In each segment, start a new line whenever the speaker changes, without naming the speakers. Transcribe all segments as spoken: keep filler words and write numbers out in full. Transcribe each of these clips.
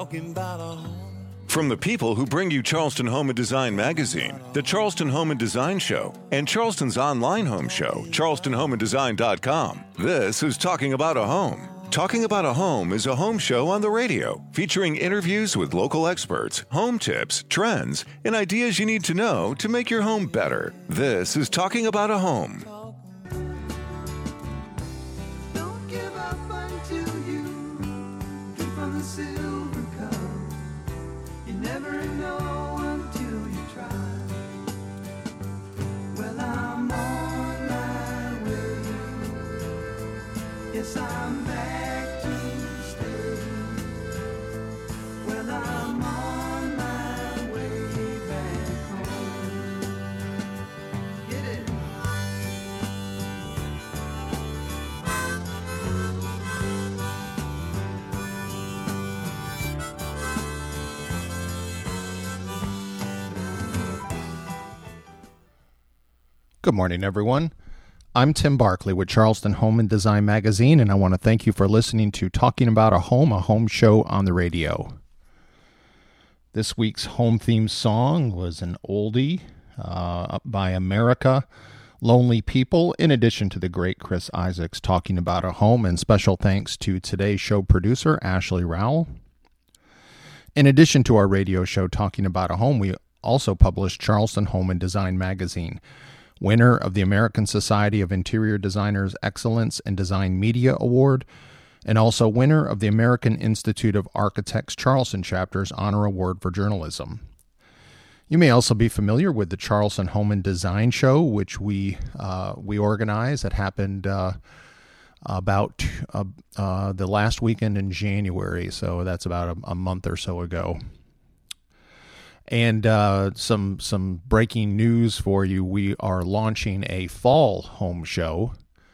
talking about a home.
From the people who bring you Charleston Home and Design Magazine, the Charleston Home and Design Show, and Charleston's online home show, charleston home and design dot com, this is Talking About a Home. Talking About a Home is a home show on the radio featuring interviews with local experts, home tips, trends, and ideas you need to know to make your home better. This is Talking About a Home.
Don't give up until you drink from the silver cup. You never know until you try. Well, I'm on my way. Yes, I'm back to stay. Well, I'm on my way back home. Get it?
Good morning, everyone. I'm Tim Barkley with Charleston Home and Design Magazine, and I want to thank you for listening to Talking About a Home, a home show on the radio. This week's home theme song was an oldie uh, by America, Lonely People, in addition to the great Chris Isaacs Talking About a Home, and special thanks to today's show producer, Ashley Rowell. In addition to our radio show Talking About a Home, we also published Charleston Home and Design Magazine, winner of the American Society of Interior Designers Excellence in Design Media Award, and also winner of the American Institute of Architects Charleston Chapter's Honor Award for Journalism. You may also be familiar with the Charleston Home and Design Show, which we uh, we organize. It happened uh, about uh, uh, the last weekend in January, so that's about a, a month or so ago. And uh, some some breaking news for you. We are launching a fall home show,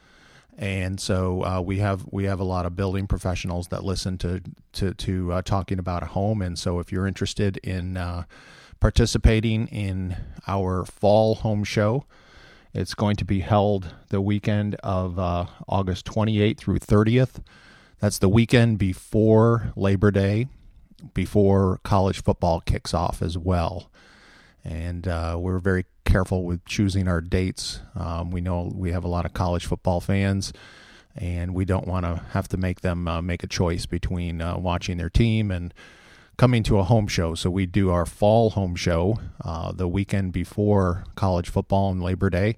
and so uh, we have we have a lot of building professionals that listen to to, to uh, Talking About a Home. And so if you're interested in uh, participating in our fall home show, it's going to be held the weekend of uh, August twenty-eighth through thirtieth. That's the weekend before Labor Day, before college football kicks off as well. And uh, we're very careful with choosing our dates. Um, we know we have a lot of college football fans, and we don't want to have to make them uh, make a choice between uh, watching their team and coming to a home show. So we do our fall home show uh, the weekend before college football and Labor Day.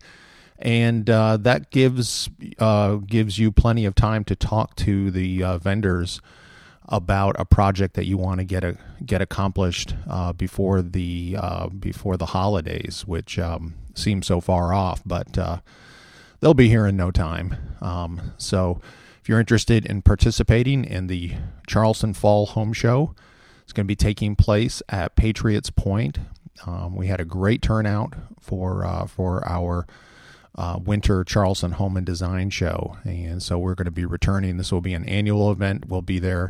And uh, that gives uh, gives you plenty of time to talk to the uh, vendors about a project that you want to get a, get accomplished uh, before the uh, before the holidays, which um, seem so far off, but uh, they'll be here in no time. Um, so, if you're interested in participating in the Charleston Fall Home Show, it's going to be taking place at Patriots Point. Um, we had a great turnout for uh, for our Uh, winter Charleston Home and Design Show, and so we're going to be returning. This will be an annual event. We'll be there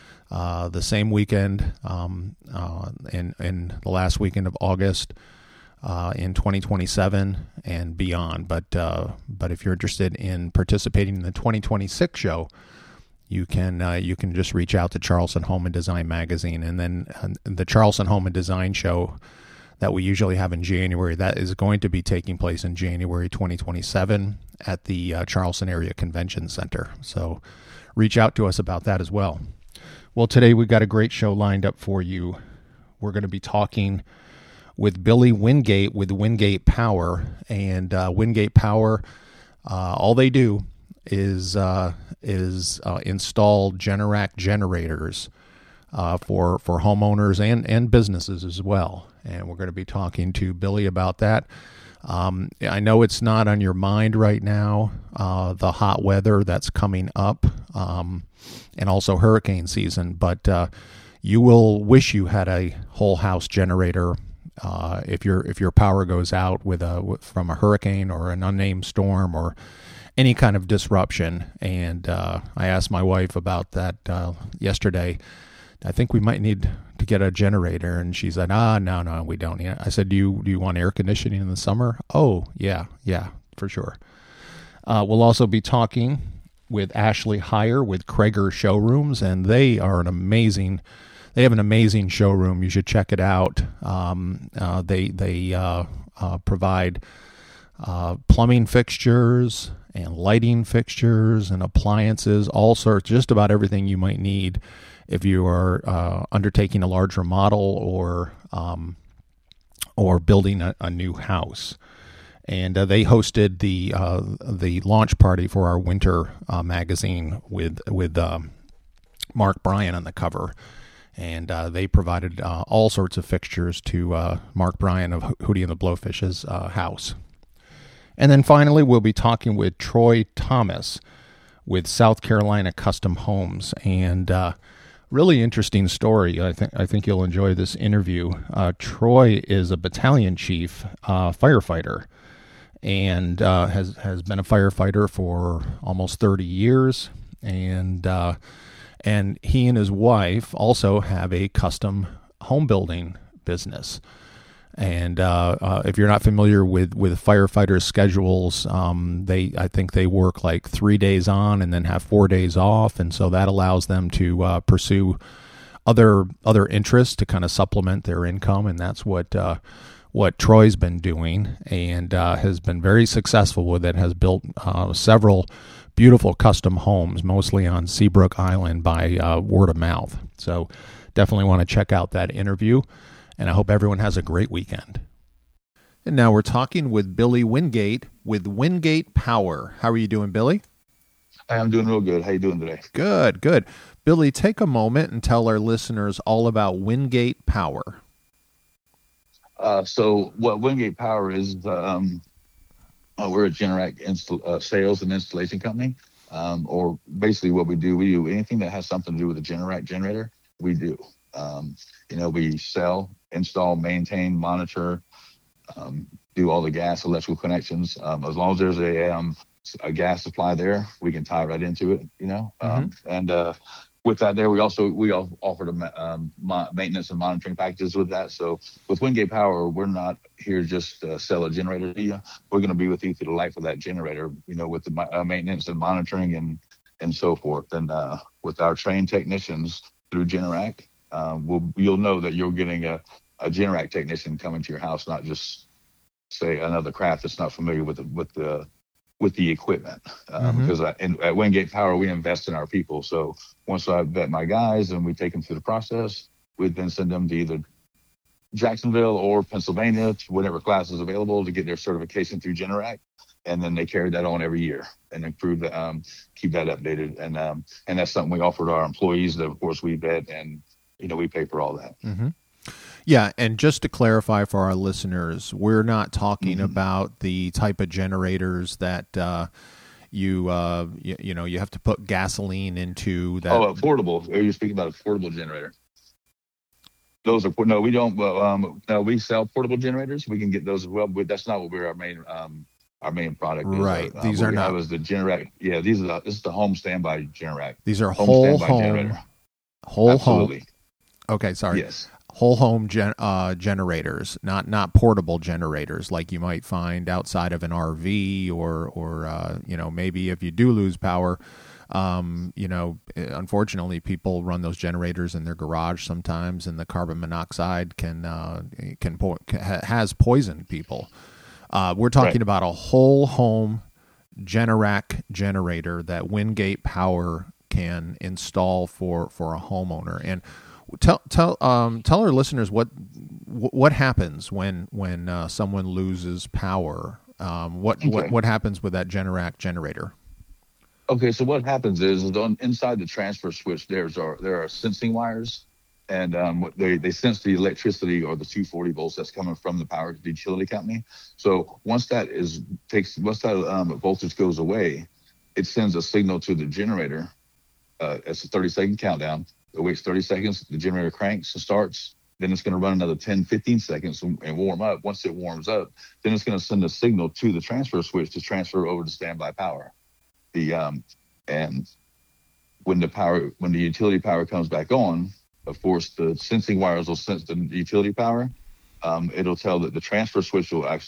uh, the same weekend um, uh, in, in the last weekend of August uh, in twenty twenty-seven and beyond. But uh, but if you're interested in participating in the twenty twenty-six show, you can uh, you can just reach out to Charleston Home and Design Magazine, and then uh, the Charleston Home and Design Show that we usually have in January, that is going to be taking place in January twenty twenty-seven at the uh, Charleston Area Convention Center. So reach out to us about that as well. Well, today we've got a great show lined up for you. We're going to be talking with Billy Wingate with Wingate Power. And uh, Wingate Power, uh, all they do is, uh, is uh, install Generac generators Uh, for for homeowners and, and businesses as well. And we're going to be talking to Billy about that. Um, I know it's not on your mind right now, uh, the hot weather that's coming up, um, and also hurricane season, but uh, you will wish you had a whole house generator uh, if your if your power goes out with a from a hurricane or an unnamed storm or any kind of disruption. And uh, I asked my wife about that uh, yesterday. I think we might need to get a generator. And she said, ah, no, no, we don't. I said, do you, do you want air conditioning in the summer? Oh, yeah, yeah, for sure. Uh, we'll also be talking with Ashley Heyer with Krager Showrooms, and they are an amazing they have an amazing showroom. You should check it out. Um, uh, they they uh, uh, provide uh, plumbing fixtures and lighting fixtures and appliances, all sorts, just about everything you might need if you are uh, undertaking a large remodel or um, or building a, a new house. And uh, they hosted the uh, the launch party for our winter uh, magazine with with um, Mark Bryan on the cover, and uh, they provided uh, all sorts of fixtures to uh, Mark Bryan of Hootie and the Blowfish's uh, house. And then finally, we'll be talking with Troy Thomas with South Carolina Custom Homes, and uh, really interesting story. I think I think you'll enjoy this interview. Uh, Troy is a battalion chief uh, firefighter, and uh, has has been a firefighter for almost thirty years, and uh, and he and his wife also have a custom home building business. And uh, uh, if you're not familiar with, with firefighters' schedules, um, they I think they work like three days on and then have four days off, and so that allows them to uh, pursue other other interests to kind of supplement their income, and that's what uh, what Troy's been doing, and uh, has been very successful with it. Has built uh, several beautiful custom homes, mostly on Seabrook Island by uh, word of mouth. So definitely want to check out that interview. And I hope everyone has a great weekend. And now we're talking with Billy Wingate with Wingate Power. How are you doing, Billy?
Hey, I'm doing real good. How you doing today?
Good, good. Billy, take a moment and tell our listeners all about Wingate Power.
Uh, so what Wingate Power is, um, uh, we're a Generac insta- uh, sales and installation company. Um, or basically what we do, we do anything that has something to do with a Generac generator, we do. Um, you know, we sell, install, maintain, monitor, um, do all the gas, electrical connections. Um, as long as there's a, um, a gas supply there, we can tie right into it, you know. Um, mm-hmm. And uh, with that there, we also, we offer the um, mo- maintenance and monitoring packages with that. So with Wingate Power, we're not here just to sell a generator to you. We're going to be with you through the life of that generator, you know, with the uh, maintenance and monitoring and, and so forth. And uh, with our trained technicians through Generac, Um, we'll, you'll know that you're getting a, a Generac technician coming to your house, not just say another craft that's not familiar with the with the with the equipment. Um, mm-hmm. Because I, in, at Wingate Power, we invest in our people. So once I vet my guys and we take them through the process, we then send them to either Jacksonville or Pennsylvania, to whatever class is available, to get their certification through Generac, and then they carry that on every year and improve the um, keep that updated. And um, and that's something we offer to our employees that, of course, we vet and. You know, we pay for all that.
Mm-hmm. Yeah, and just to clarify for our listeners, we're not talking mm-hmm. about the type of generators that uh, you, uh, you you know you have to put gasoline into. That.
Oh, affordable. Are you speaking about a portable generator? Those are no, we don't. Um, no, we sell portable generators. We can get those as well, but that's not what we're our main um, our main product is.
Right.
Uh,
these
what
are
we
not.
Have is the Generac. Yeah, these are the, this is the home standby Generac.
These are
home
whole
standby
home.
Generator.
Whole
Absolutely.
home. Okay, sorry.
Yes.
Whole home gen, uh, generators, not not portable generators like you might find outside of an R V or or uh, you know, maybe if you do lose power, um, you know, unfortunately people run those generators in their garage sometimes, and the carbon monoxide can uh, can, po- can has poisoned people. Uh, we're talking right. about a whole home Generac generator that Wingate Power can install for, for a homeowner. And tell tell um tell our listeners what what happens when when uh, someone loses power. Um, what, okay. what what happens with that Generac generator?
Okay, so what happens is, is on inside the transfer switch there's are there are sensing wires, and um, they they sense the electricity or the two forty volts that's coming from the power utility company. So once that is takes once that um, voltage goes away, it sends a signal to the generator. Uh, it's a thirty second countdown. It waits thirty seconds. The generator cranks and starts. Then it's going to run another ten, fifteen seconds and, and warm up. Once it warms up, then it's going to send a signal to the transfer switch to transfer over to standby power. The um, and when the power, when the utility power comes back on, of course, the sensing wires will sense the utility power. Um, it'll tell that the transfer switch will actually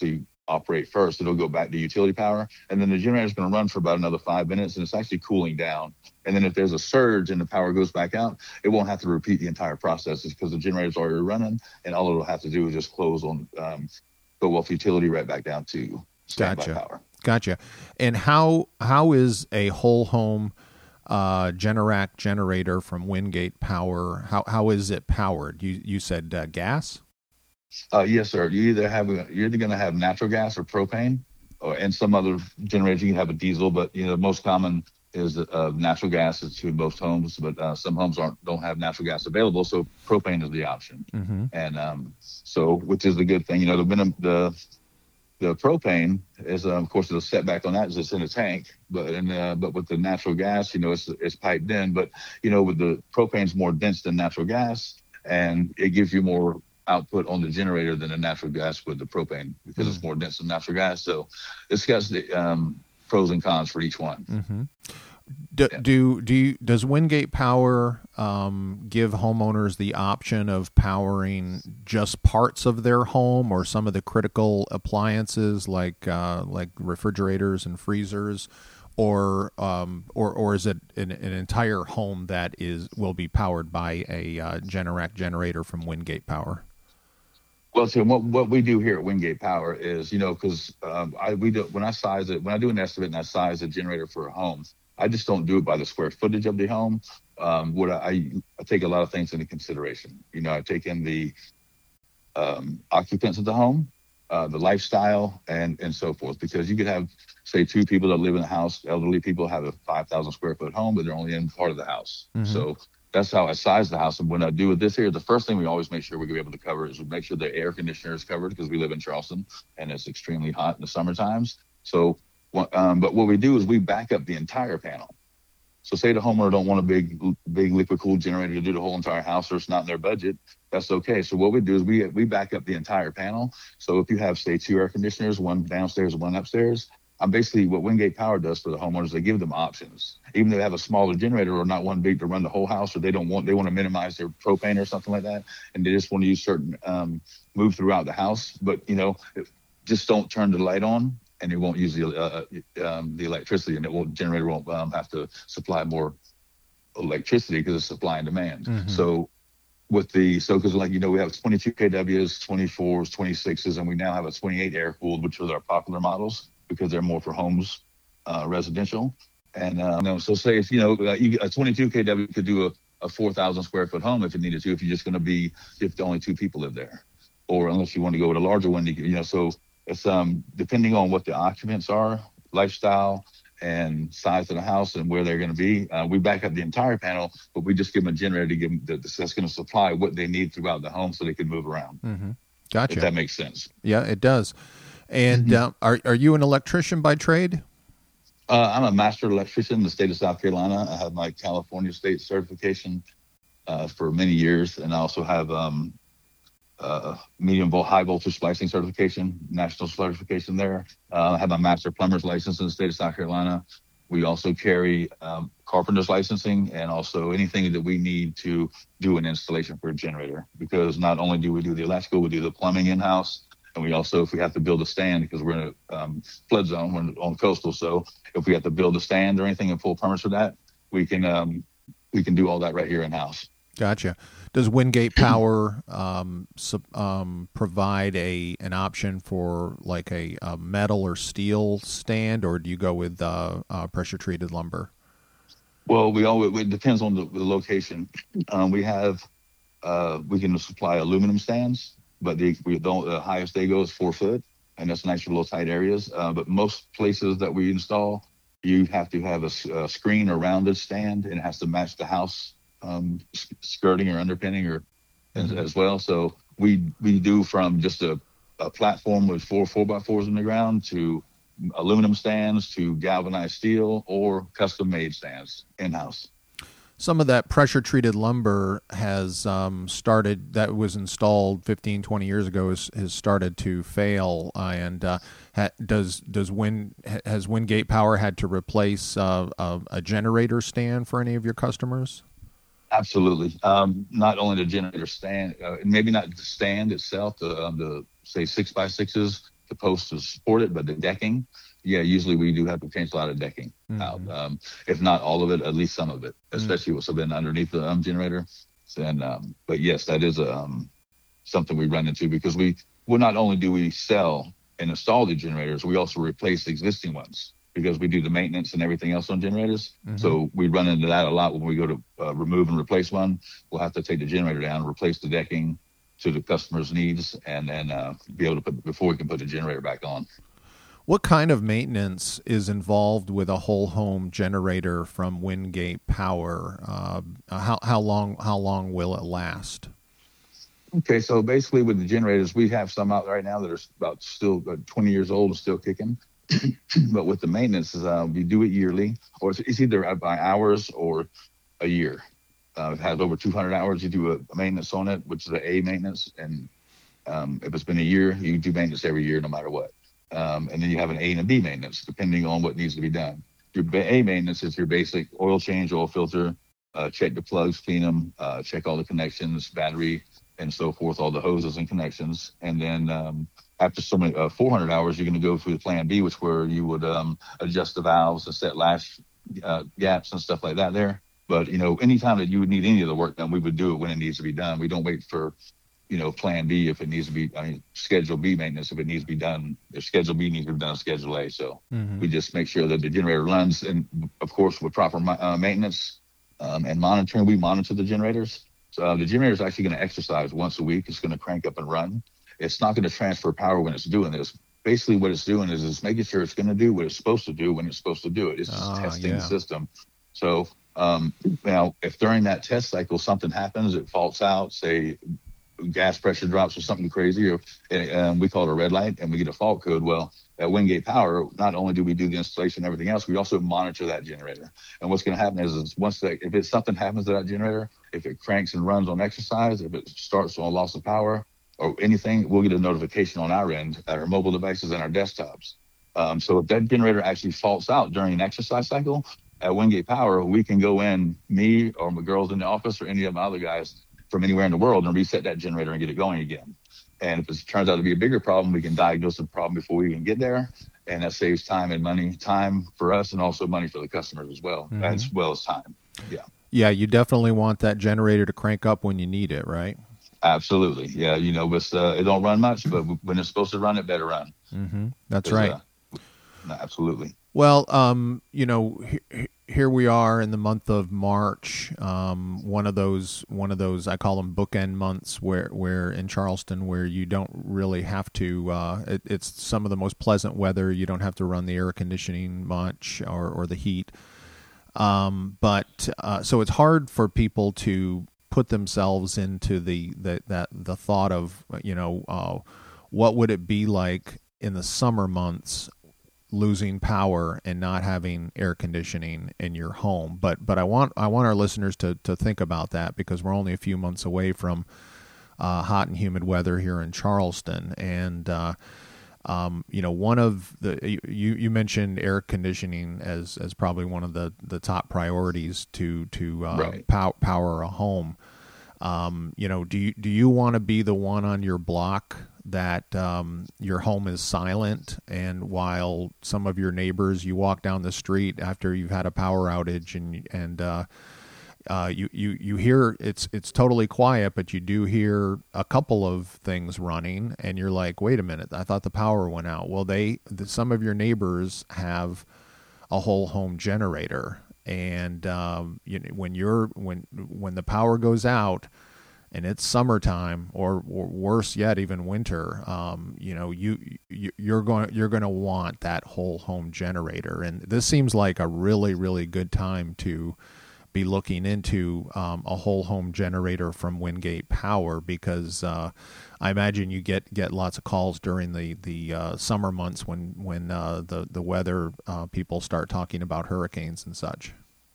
operate first. It'll go back to utility power, and then the generator is going to run for about another five minutes, and it's actually cooling down. And then if there's a surge and the power goes back out, it won't have to repeat the entire process because the generator's already running, and all it'll have to do is just close on, um, go off utility right back down to standby
Gotcha.
power.
Gotcha. And how how is a whole home uh, Generac generator from Wingate Power? How how is it powered? You you said uh, gas.
Uh, yes, sir. You either have a, you're either going to have natural gas or propane, or and some other generators you can have a diesel. But you know, the most common is uh, natural gas is to most homes. But uh, some homes aren't don't have natural gas available, so propane is the option.
Mm-hmm.
And um, so, which is the good thing. You know, the minim- the the propane is, uh, of course, the setback on that is it's in a tank. But and uh, but with the natural gas, you know, it's it's piped in. But you know, with the propane's more dense than natural gas, and it gives you more output on the generator than the natural gas with the propane because mm-hmm. it's more dense than natural gas. So it's got the um, pros and cons for each one.
Mm-hmm. Do, yeah. do do you, does Wingate Power um, give homeowners the option of powering just parts of their home or some of the critical appliances like uh, like refrigerators and freezers, or um, or or is it an, an entire home that is will be powered by a uh, Generac generator from Wingate Power?
Well, so what, what we do here at Wingate Power is, you know, because um, I we do when I size it, when I do an estimate and I size a generator for a home, I just don't do it by the square footage of the home. Um, what I, I take a lot of things into consideration. You know, I take in the um, occupants of the home, uh, the lifestyle, and and so forth. Because you could have, say, two people that live in the house. Elderly people have a five thousand square foot home, but they're only in part of the house. Mm-hmm. So that's how I size the house. And when I do with this here, the first thing we always make sure we're going to be able to cover is we make sure the air conditioner is covered because we live in Charleston and it's extremely hot in the summer times. So, um, but what we do is we back up the entire panel. So say the homeowner don't want a big, big liquid cooled generator to do the whole entire house, or it's not in their budget. That's okay. So what we do is we we back up the entire panel. So if you have, say, two air conditioners, one downstairs and one upstairs, I'm basically what Wingate Power does for the homeowners. They give them options, even if they have a smaller generator or not one big to run the whole house, or they don't want they want to minimize their propane or something like that, and they just want to use certain um, move throughout the house. But you know, just don't turn the light on, and it won't use the uh, um, the electricity, and it won't generator won't um, have to supply more electricity because it's supply and demand. Mm-hmm. So with the so because like you know we have twenty-two K Ws, twenty-fours, twenty-sixes, and we now have a twenty-eight air cooled, which are our popular models because they're more for homes, uh, residential. And uh, you know, so say if you know uh, you, a twenty-two K W could do a, a four thousand square foot home if it needed to, if you're just going to be if only two people live there, or unless you want to go with a larger one, you know. So it's um depending on what the occupants are, lifestyle, and size of the house and where they're going to be. Uh, we back up the entire panel, but we just give them a generator to give them the, that's going to supply what they need throughout the home so they can move around.
Mm-hmm. Gotcha.
If that makes sense.
Yeah, it does. And mm-hmm. uh, are are you an electrician by trade?
Uh, I'm a master electrician in the state of South Carolina. I have my California state certification uh, for many years, and I also have um, uh, medium volt high voltage splicing certification, national certification there. Uh, I have my master plumber's license in the state of South Carolina. We also carry um, carpenter's licensing and also anything that we need to do an installation for a generator, because not only do we do the electrical, we do the plumbing in-house. And we also, if we have to build a stand, because we're in a um, flood zone, we're on coastal, so if we have to build a stand or anything and pull permits for that, we can um, we can do all that right here in house.
Gotcha. Does Wingate Power um, sub, um, provide a an option for like a, a metal or steel stand, or do you go with uh, uh, pressure treated lumber?
Well, we all it depends on the, the location. Um, we have uh, we can supply aluminum stands. But the, we don't, the highest they go is four foot, and that's nice for little tight areas. Uh, but most places that we install, you have to have a, a screen or rounded stand, and it has to match the house um, skirting or underpinning or mm-hmm. as, as well. So we we do from just a, a platform with four four by fours in the ground to aluminum stands to galvanized steel or custom made stands in house.
Some of that pressure-treated lumber has um, started, that was installed fifteen, twenty years ago, has, has started to fail. Uh, and uh, ha, does does Win, has Wingate Power had to replace uh, a, a generator stand for any of your customers?
Absolutely. Um, not only the generator stand, uh, maybe not the stand itself, the, um, the say six by sixes the posts to support it, but the decking, yeah, usually we do have to change a lot of decking mm-hmm. out. Um, if not all of it, at least some of it, especially mm-hmm. what's been underneath the um, generator. And um, but yes, that is a, um, something we run into because we well not only do we sell and install the generators, we also replace the existing ones because we do the maintenance and everything else on generators. Mm-hmm. So we run into that a lot when we go to uh, remove and replace one. We'll have to take the generator down, replace the decking to the customer's needs, and then uh, be able to put before we can put the generator back on.
What kind of maintenance is involved with a whole home generator from Wingate Power? Uh, how how long how long will it last?
Okay, so basically with the generators, we have some out right now that are about still about twenty years old and still kicking. But with the maintenance, uh, we do it yearly, or it's, it's either by hours or a year. Uh, it has over two hundred hours. You do a, a maintenance on it, which is an A maintenance, and um, if it's been a year, you do maintenance every year, no matter what. Um, and then you have an A and a B maintenance, depending on what needs to be done. Your A maintenance is your basic oil change, oil filter, uh, check the plugs, clean them, uh, check all the connections, battery, and so forth, all the hoses and connections. And then um, after so many uh, four hundred hours, you're going to go through the plan B, which where you would um, adjust the valves and set lash uh, gaps and stuff like that there. But, you know, anytime that you would need any of the work done, we would do it when it needs to be done. We don't wait for, you know, plan B if it needs to be, I mean, schedule B maintenance if it needs to be done. If schedule B needs to be done on schedule A. So mm-hmm. we just make sure that the generator runs, and of course with proper uh, maintenance um, and monitoring, we monitor the generators. So uh, the generator is actually going to exercise once a week. It's going to crank up and run. It's not going to transfer power when it's doing this. Basically what it's doing is it's making sure it's going to do what it's supposed to do when it's supposed to do it. It's just ah, testing yeah. the system. So um, now if during that test cycle something happens, it faults out, say gas pressure drops or something crazy, or um, we call it a red light, and we get a fault code. Well, at Wingate Power, not only do we do the installation and everything else, we also monitor that generator. And what's going to happen is, is once that, if it's something happens to that generator, if it cranks and runs on exercise, if it starts on loss of power or anything, we'll get a notification on our end at our mobile devices and our desktops. Um, so if that generator actually faults out during an exercise cycle at Wingate Power, we can go in, me or my girls in the office or any of my other guys from anywhere in the world, and reset that generator and get it going again. And if it turns out to be a bigger problem, we can diagnose the problem before we even get there. And that saves time and money, time for us and also money for the customers as well, mm-hmm. as well as time. Yeah.
Yeah, you definitely want that generator to crank up when you need it, right?
Absolutely. Yeah, you know, it's, uh, it don't run much, but when it's supposed to run, it better run.
Mm-hmm. That's right. Uh,
no, absolutely.
Well, um, you know, he, here we are in the month of March. Um, one of those, one of those, I call them bookend months, where, where in Charleston, where you don't really have to. Uh, it, it's some of the most pleasant weather. You don't have to run the air conditioning much or, or the heat. Um, but uh, so it's hard for people to put themselves into the, the that the thought of, you know, uh, what would it be like in the summer months, losing power and not having air conditioning in your home. But but I want I want our listeners to to think about that, because we're only a few months away from uh, hot and humid weather here in Charleston. And uh, um, you know, one of the you you mentioned air conditioning as as probably one of the, the top priorities to to uh,
right.
pow- power a home. Um, you know, do you do you want to be the one on your block that um, your home is silent, and while some of your neighbors, you walk down the street after you've had a power outage and and uh, uh, you, you you hear it's it's totally quiet, but you do hear a couple of things running, and you're like, wait a minute, I thought the power went out. Well, they the, some of your neighbors have a whole home generator, and um, you know, when you're when when the power goes out, and it's summertime, or, or worse yet, even winter, um, you know, you, you you're going you're going to want that whole home generator, and this seems like a really really good time to be looking into um, a whole home generator from Wingate Power, because uh, I imagine you get, get lots of calls during the the uh, summer months when when uh, the the weather uh, people start talking about hurricanes and such.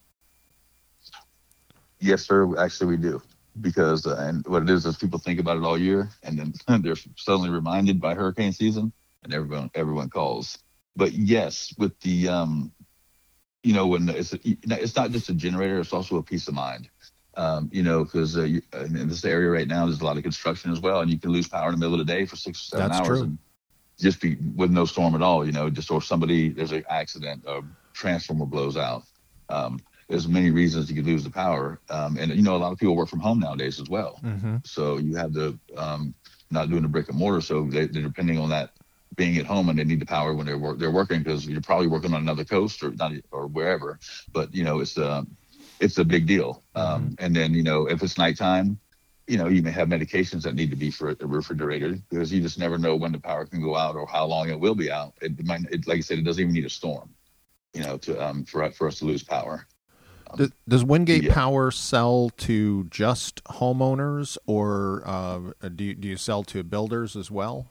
Yes, sir. Actually, we do. Because uh, and what it is is people think about it all year, and then they're suddenly reminded by hurricane season, and everyone everyone calls. But yes, with the um, you know, when it's a, it's not just a generator, it's also a peace of mind. Um, you know, because uh, in this area right now, there's a lot of construction as well, and you can lose power in the middle of the day for six or seven
That's
hours.
True.
And just be with no storm at all, you know, just or somebody, there's an accident, a transformer blows out. Um, there's many reasons you could lose the power. Um, and, you know, a lot of people work from home nowadays as well.
Mm-hmm.
So you have the, um, not doing the brick and mortar. So they, they're depending on that being at home, and they need the power when they're work, they're working, because you're probably working on another coast or not, or wherever, but you know, it's a, it's a big deal. Um,
Mm-hmm.
and then, you know, if it's nighttime, you know, you may have medications that need to be for refrigerated, because you just never know when the power can go out or how long it will be out. It might, it, like I said, it doesn't even need a storm, you know, to, um, for, for us to lose power.
Does, does Wingate
yeah.
Power sell to just homeowners, or uh, do you, do you sell to builders as well?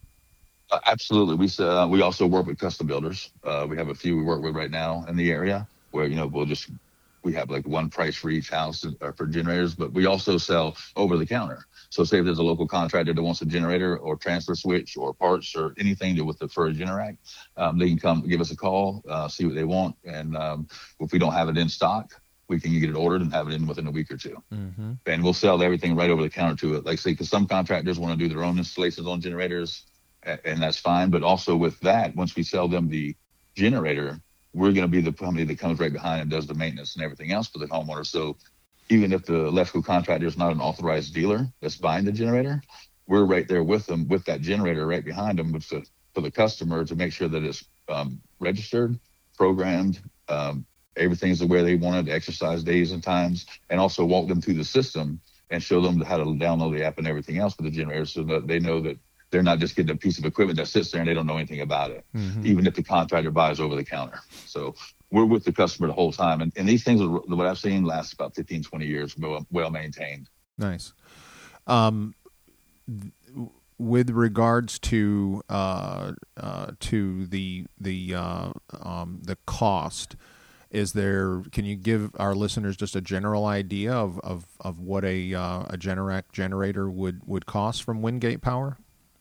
Uh, absolutely. We uh, we also work with custom builders. Uh, we have a few we work with right now in the area where, you know, we'll just, we have like one price for each house uh, for generators, but we also sell over the counter. So say if there's a local contractor that wants a generator or transfer switch or parts or anything to, with the for a Generac, um, they can come give us a call, uh, see what they want. And um, if we don't have it in stock, we can get it ordered and have it in within a week or two.
Mm-hmm.
And we'll sell everything right over the counter to it. Like say, because some contractors want to do their own installations on generators, and that's fine. But also with that, once we sell them the generator, we're going to be the company that comes right behind and does the maintenance and everything else for the homeowner. So even if the electrical contractor is not an authorized dealer that's buying the generator, we're right there with them, with that generator right behind them, with the, for the customer to make sure that it's um, registered, programmed, um, everything's the way they want it, exercise days and times, and also walk them through the system and show them how to download the app and everything else for the generator, so that they know that they're not just getting a piece of equipment that sits there and they don't know anything about it,
Mm-hmm.
even if the contractor buys over the counter. So we're with the customer the whole time. And, and these things, are, what I've seen, last about fifteen, twenty years, well, well maintained.
Nice. Um, th- with regards to uh, uh, to the the uh, um, the cost, is there? Can you give our listeners just a general idea of of, of what a uh, a Generac generator would, would cost from Wingate Power?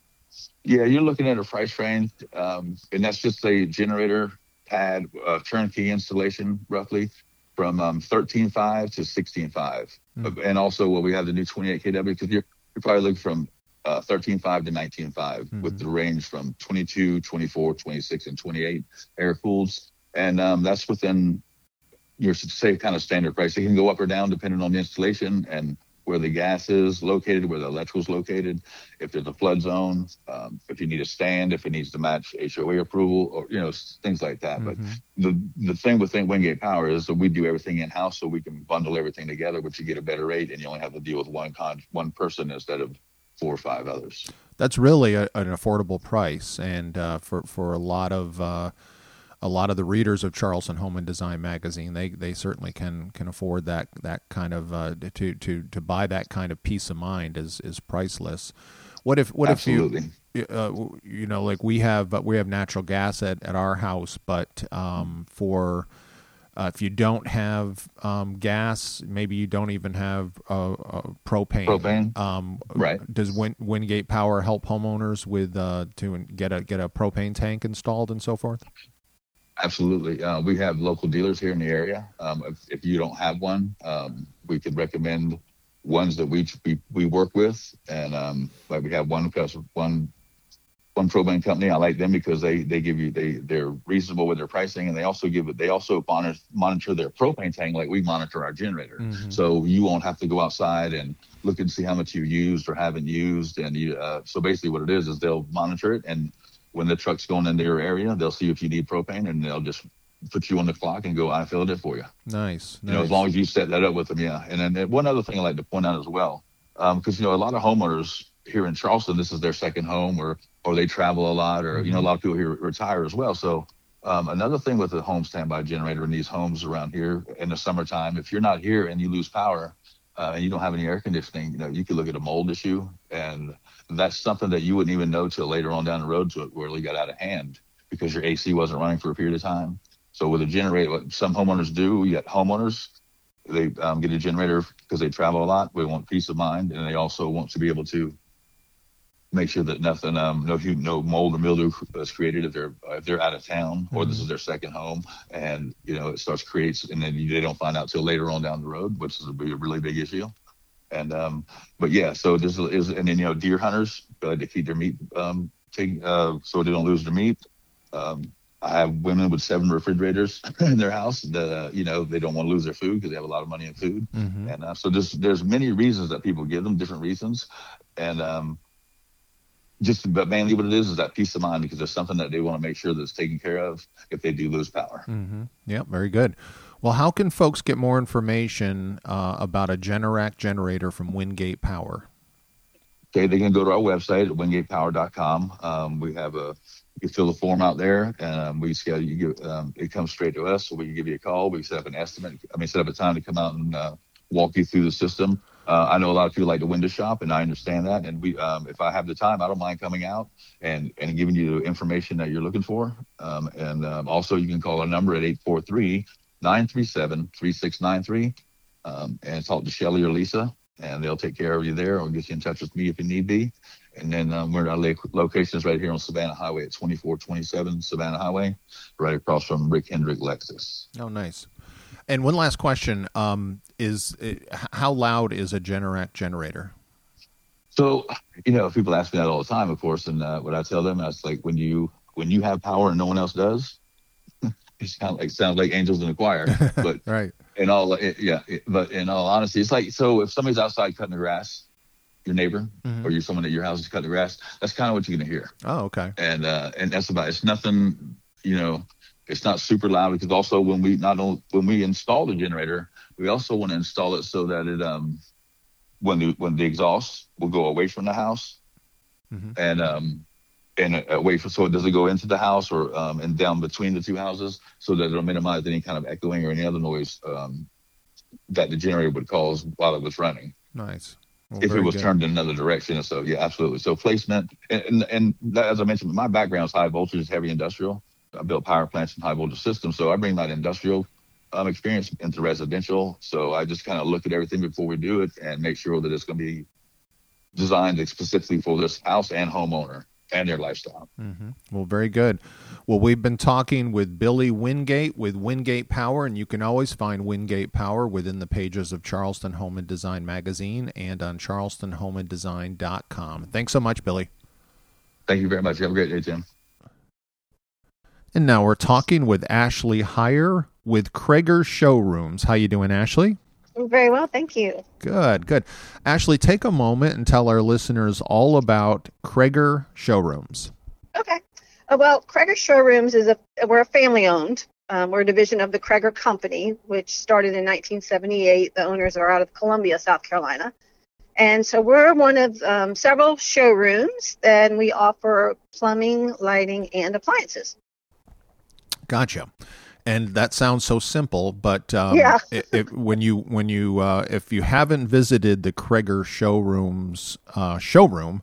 Yeah, you're looking at a price range, um, and that's just a generator pad uh, turnkey installation, roughly from um, thirteen point five to sixteen point five. Mm. And also, well, we have the new twenty-eight K W, because you're, you're probably looking from uh, thirteen point five to nineteen point five, mm-hmm. with the range from twenty-two, twenty-four, twenty-six, and twenty-eight air cooled. And um, that's within your, say, kind of standard price. It can go up or down depending on the installation and where the gas is located, where the electrical is located, if there's a flood zone, um, if you need a stand, if it needs to match H O A approval, or, you know, things like that. Mm-hmm. But the the thing with Wingate Power is that we do everything in-house, so we can bundle everything together, which you get a better rate, and you only have to deal with one con- one person instead of four or five others.
That's really a, an affordable price, and uh, for for a lot of uh, a lot of the readers of Charleston Home and Design magazine, they they certainly can can afford that that kind of uh, to to to buy that kind of peace of mind is is priceless. What if what
Absolutely.
if you uh, you know, like we have, but we have natural gas at, at our house, but um, for uh, if you don't have um, gas, maybe you don't even have uh, uh, propane.
Propane,
um,
right?
Does Win- Wingate Power help homeowners with uh, to get a get a propane tank installed and so forth?
Absolutely. Uh, we have local dealers here in the area. Um, if, if you don't have one, um, we could recommend ones that we we, we work with. And um, like we have one one one propane company. I like them because they, they give you they they're reasonable with their pricing, and they also give it. They also monitor monitor their propane tank like we monitor our generator. Mm-hmm. So you won't have to go outside and look and see how much you used or haven't used. And you uh, so basically what it is is they'll monitor it, and when the truck's going into your area, they'll see if you need propane, and they'll just put you on the clock and go, I filled it for you.
Nice.
You
nice.
know, as long as you set that up with them, yeah. And then one other thing I'd like to point out as well, because, um, you know, a lot of homeowners here in Charleston, this is their second home, or or they travel a lot, or, mm-hmm. you know, a lot of people here retire as well. So um, another thing with the home standby generator in these homes around here in the summertime, if you're not here and you lose power uh, and you don't have any air conditioning, you know, you could look at a mold issue, and that's something that you wouldn't even know till later on down the road, so it really got out of hand because your A C wasn't running for a period of time. So with a generator, what some homeowners do, you got homeowners, they um, get a generator because they travel a lot. They want peace of mind, and they also want to be able to make sure that nothing, um, no no mold or mildew is created if they're if they're out of town, mm-hmm. or this is their second home, and you know it starts creates, and then they don't find out till later on down the road, which is a, a really big issue. And um, but yeah, so this is, and then you know deer hunters, they like to keep their meat um, take uh, so they don't lose their meat. Um, I have women with seven refrigerators in their house that, uh, you know, they don't want to lose their food because they have a lot of money in food. Mm-hmm. And uh, so there's, there's many reasons that people give them, different reasons. And um, just, but mainly what it is, is that peace of mind, because there's something that they want to make sure that's taken care of if they do lose power.
Mm-hmm. Yeah, very good. Well, how can folks get more information uh, about a Generac generator from Wingate Power?
Okay, they can go to our website at wingate power dot com. Um, we have a, you can fill the form out there, and um, we schedule you. Give, um, it comes straight to us, so we can give you a call. We set up an estimate. I mean, set up a time to come out and uh, walk you through the system. Uh, I know a lot of people like to window shop, and I understand that. And we, um, if I have the time, I don't mind coming out and, and giving you the information that you're looking for. Um, and um, also, you can call our number at eight four three, nine three seven, three six nine three um, and talk to Shelly or Lisa. And they'll take care of you there, or get you in touch with me if you need be. And then um, we're our location is right here on Savannah Highway at twenty-four twenty-seven Savannah Highway, right across from Rick Hendrick Lexus.
Oh, nice. And one last question: um, is it, how loud is a Generac generator?
So, you know, people ask me that all the time, of course, and uh, what I tell them, it's like when you when you have power and no one else does, it's kind of like sounds like angels in the choir, but
right.
In all, it, yeah, it, but in all honesty, it's like, so if somebody's outside cutting the grass, your neighbor, mm-hmm. or you're someone at your house is cutting the grass, that's kind of what you're going to hear.
Oh, okay.
And, uh, and that's about, it's nothing, you know, it's not super loud, because also when we, not only, when we install the generator, we also want to install it so that it, um, when the, when the exhaust will go away from the house mm-hmm. and, um, and away from, so it doesn't go into the house or um, and down between the two houses, so that it'll minimize any kind of echoing or any other noise um, that the generator would cause while it was running.
Nice. Well,
if it was
good.
turned in another direction. So yeah, absolutely. So placement, and, and, and that, as I mentioned, my background is high voltage, heavy industrial. I built power plants and high voltage systems. So I bring that industrial um, experience into residential. So I just kind of look at everything before we do it and make sure that it's going to be designed specifically for this house and homeowner and their lifestyle.
Mm-hmm. Well, very good. Well, we've been talking with Billy Wingate with Wingate Power, and you can always find Wingate Power within the pages of Charleston Home and Design magazine and on charleston home and design dot com. Thanks so much, Billy.
Thank you very much. Have a great day, Tim.
And now we're talking with Ashley Heyer with Krager Showrooms. How you doing, Ashley?
Very well, thank you.
Good, good. Ashley, take a moment and tell our listeners all about Krager Showrooms.
Okay. Uh, well, Krager Showrooms is a we're a family owned. Um, we're a division of the Krager Company, which started in nineteen seventy-eight. The owners are out of Columbia, South Carolina, and so we're one of um, several showrooms, and we offer plumbing, lighting, and appliances.
Gotcha. And that sounds so simple, but um,
yeah.
it, it, when you when you uh, if you haven't visited the Krager Showrooms uh, showroom,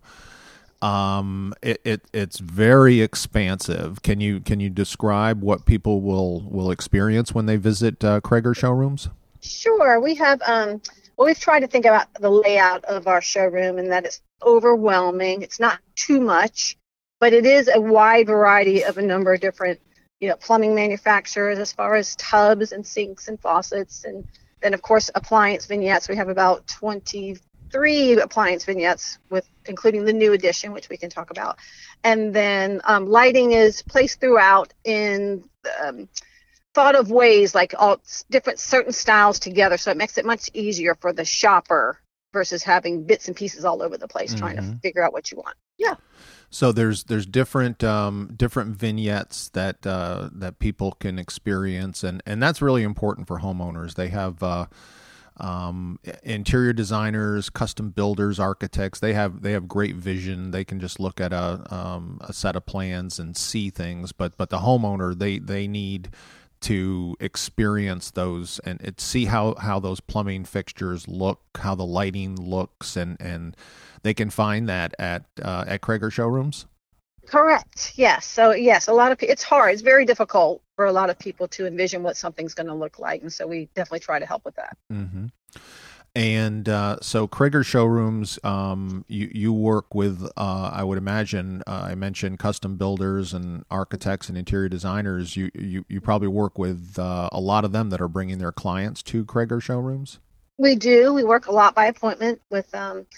um, it, it it's very expansive. Can you can you describe what people will will experience when they visit uh, Krager Showrooms?
Sure. We have um, well, we've tried to think about the layout of our showroom, and that it's overwhelming. It's not too much, but it is a wide variety of a number of different, you know, plumbing manufacturers as far as tubs and sinks and faucets. And then, of course, appliance vignettes. We have about twenty-three appliance vignettes, with including the new edition, which we can talk about. And then um, lighting is placed throughout in um, thought of ways, like all different certain styles together. So it makes it much easier for the shopper versus having bits and pieces all over the place, mm-hmm. trying to figure out what you want. Yeah.
So there's there's different um, different vignettes that uh, that people can experience, and, and that's really important for homeowners. They have uh, um, interior designers, custom builders, architects. They have they have great vision. They can just look at a um, a set of plans and see things. But but the homeowner, they they need to experience those and it, see how, how those plumbing fixtures look, how the lighting looks, and, and they can find that at uh, at Krager Showrooms?
Correct. Yes. So, yes, a lot of it's hard. It's very difficult for a lot of people to envision what something's going to look like. And so we definitely try to help with that.
Mm-hmm. And uh, so Krager Showrooms, um, you, you work with, uh, I would imagine, uh, I mentioned custom builders and architects and interior designers. You you, you probably work with uh, a lot of them that are bringing their clients to Krager Showrooms?
We do. We work a lot by appointment with um,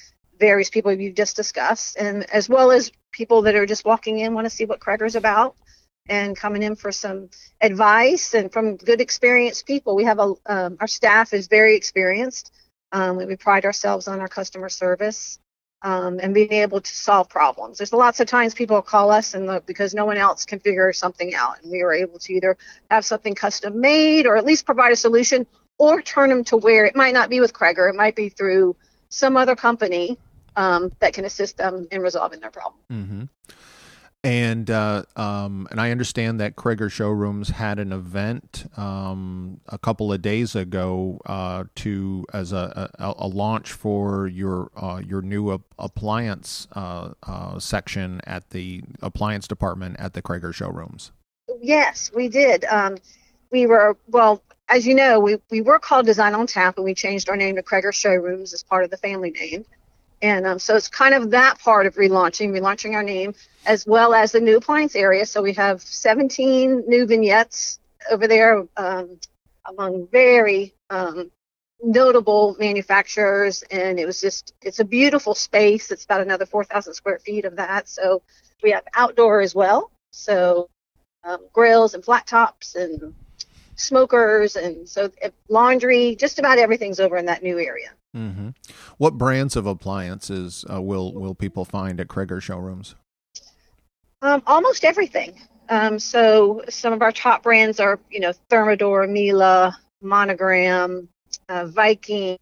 various people you've just discussed, and as well as people that are just walking in, want to see what Kreger's about, and coming in for some advice and from good experienced people. We have a um, our staff is very experienced. Um, we pride ourselves on our customer service um, and being able to solve problems. There's lots of times people call us and look because no one else can figure something out, and we are able to either have something custom made or at least provide a solution, or turn them to where it might not be with Kreger, it might be through some other company um, that can assist them in resolving their problem.
Mm-hmm. And uh, um, and I understand that Kreger Showrooms had an event um, a couple of days ago uh, to as a, a, a launch for your uh, your new ap- appliance uh, uh, section at the appliance department at the Kreger Showrooms.
Yes, we did. Um, we were well, as you know, we we were called Design on Tap, and we changed our name to Kreger Showrooms as part of the family name. And um, so it's kind of that part of relaunching, relaunching our name, as well as the new appliance area. So we have seventeen new vignettes over there um, among very um, notable manufacturers. And it was just, it's a beautiful space. It's about another four thousand square feet of that. So we have outdoor as well. So um, grills and flat tops and smokers. And so laundry, just about everything's over in that new area.
Mm-hmm. What brands of appliances uh, will will people find at Kreger Showrooms?
Um, almost everything. Um, so some of our top brands are, you know, Thermador, Miele, Monogram, uh, Viking,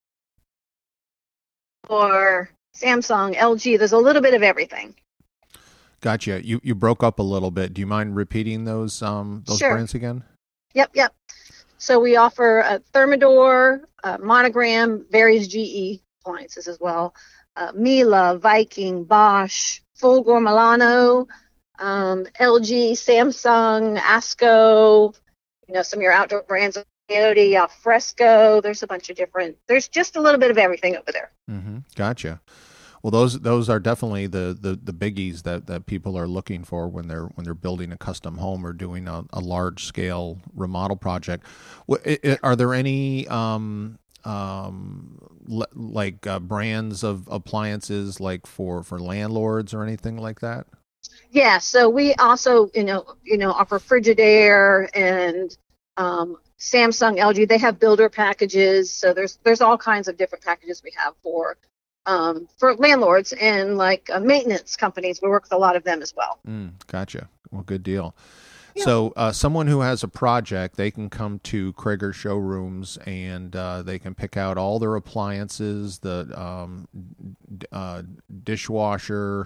or Samsung, L G. There's a little bit of everything.
Gotcha. You you broke up a little bit. Do you mind repeating those um those
Sure.
brands again?
Yep, yep. So we offer a Thermador, uh, Monogram, various G E appliances as well, uh, Miele, Viking, Bosch, Fulgor Milano, um, L G, Samsung, ASCO, you know, some of your outdoor brands, Coyote, Alfresco. There's a bunch of different, there's just a little bit of everything over there.
Mm-hmm. Gotcha. Well, those those are definitely the, the, the biggies that, that people are looking for when they're when they're building a custom home or doing a, a large scale remodel project. Are there any um, um, le- like uh, brands of appliances like for, for landlords or anything like that?
Yeah. So we also you know you know offer Frigidaire and um, Samsung, L G. They have builder packages. So there's there's all kinds of different packages we have for. Um, for landlords and like uh, maintenance companies. We work with a lot of them as well.
Mm, gotcha. Well, good deal.
Yeah.
So uh, someone who has a project, they can come to Kreger Showrooms and uh, they can pick out all their appliances, the um, d- uh, dishwasher,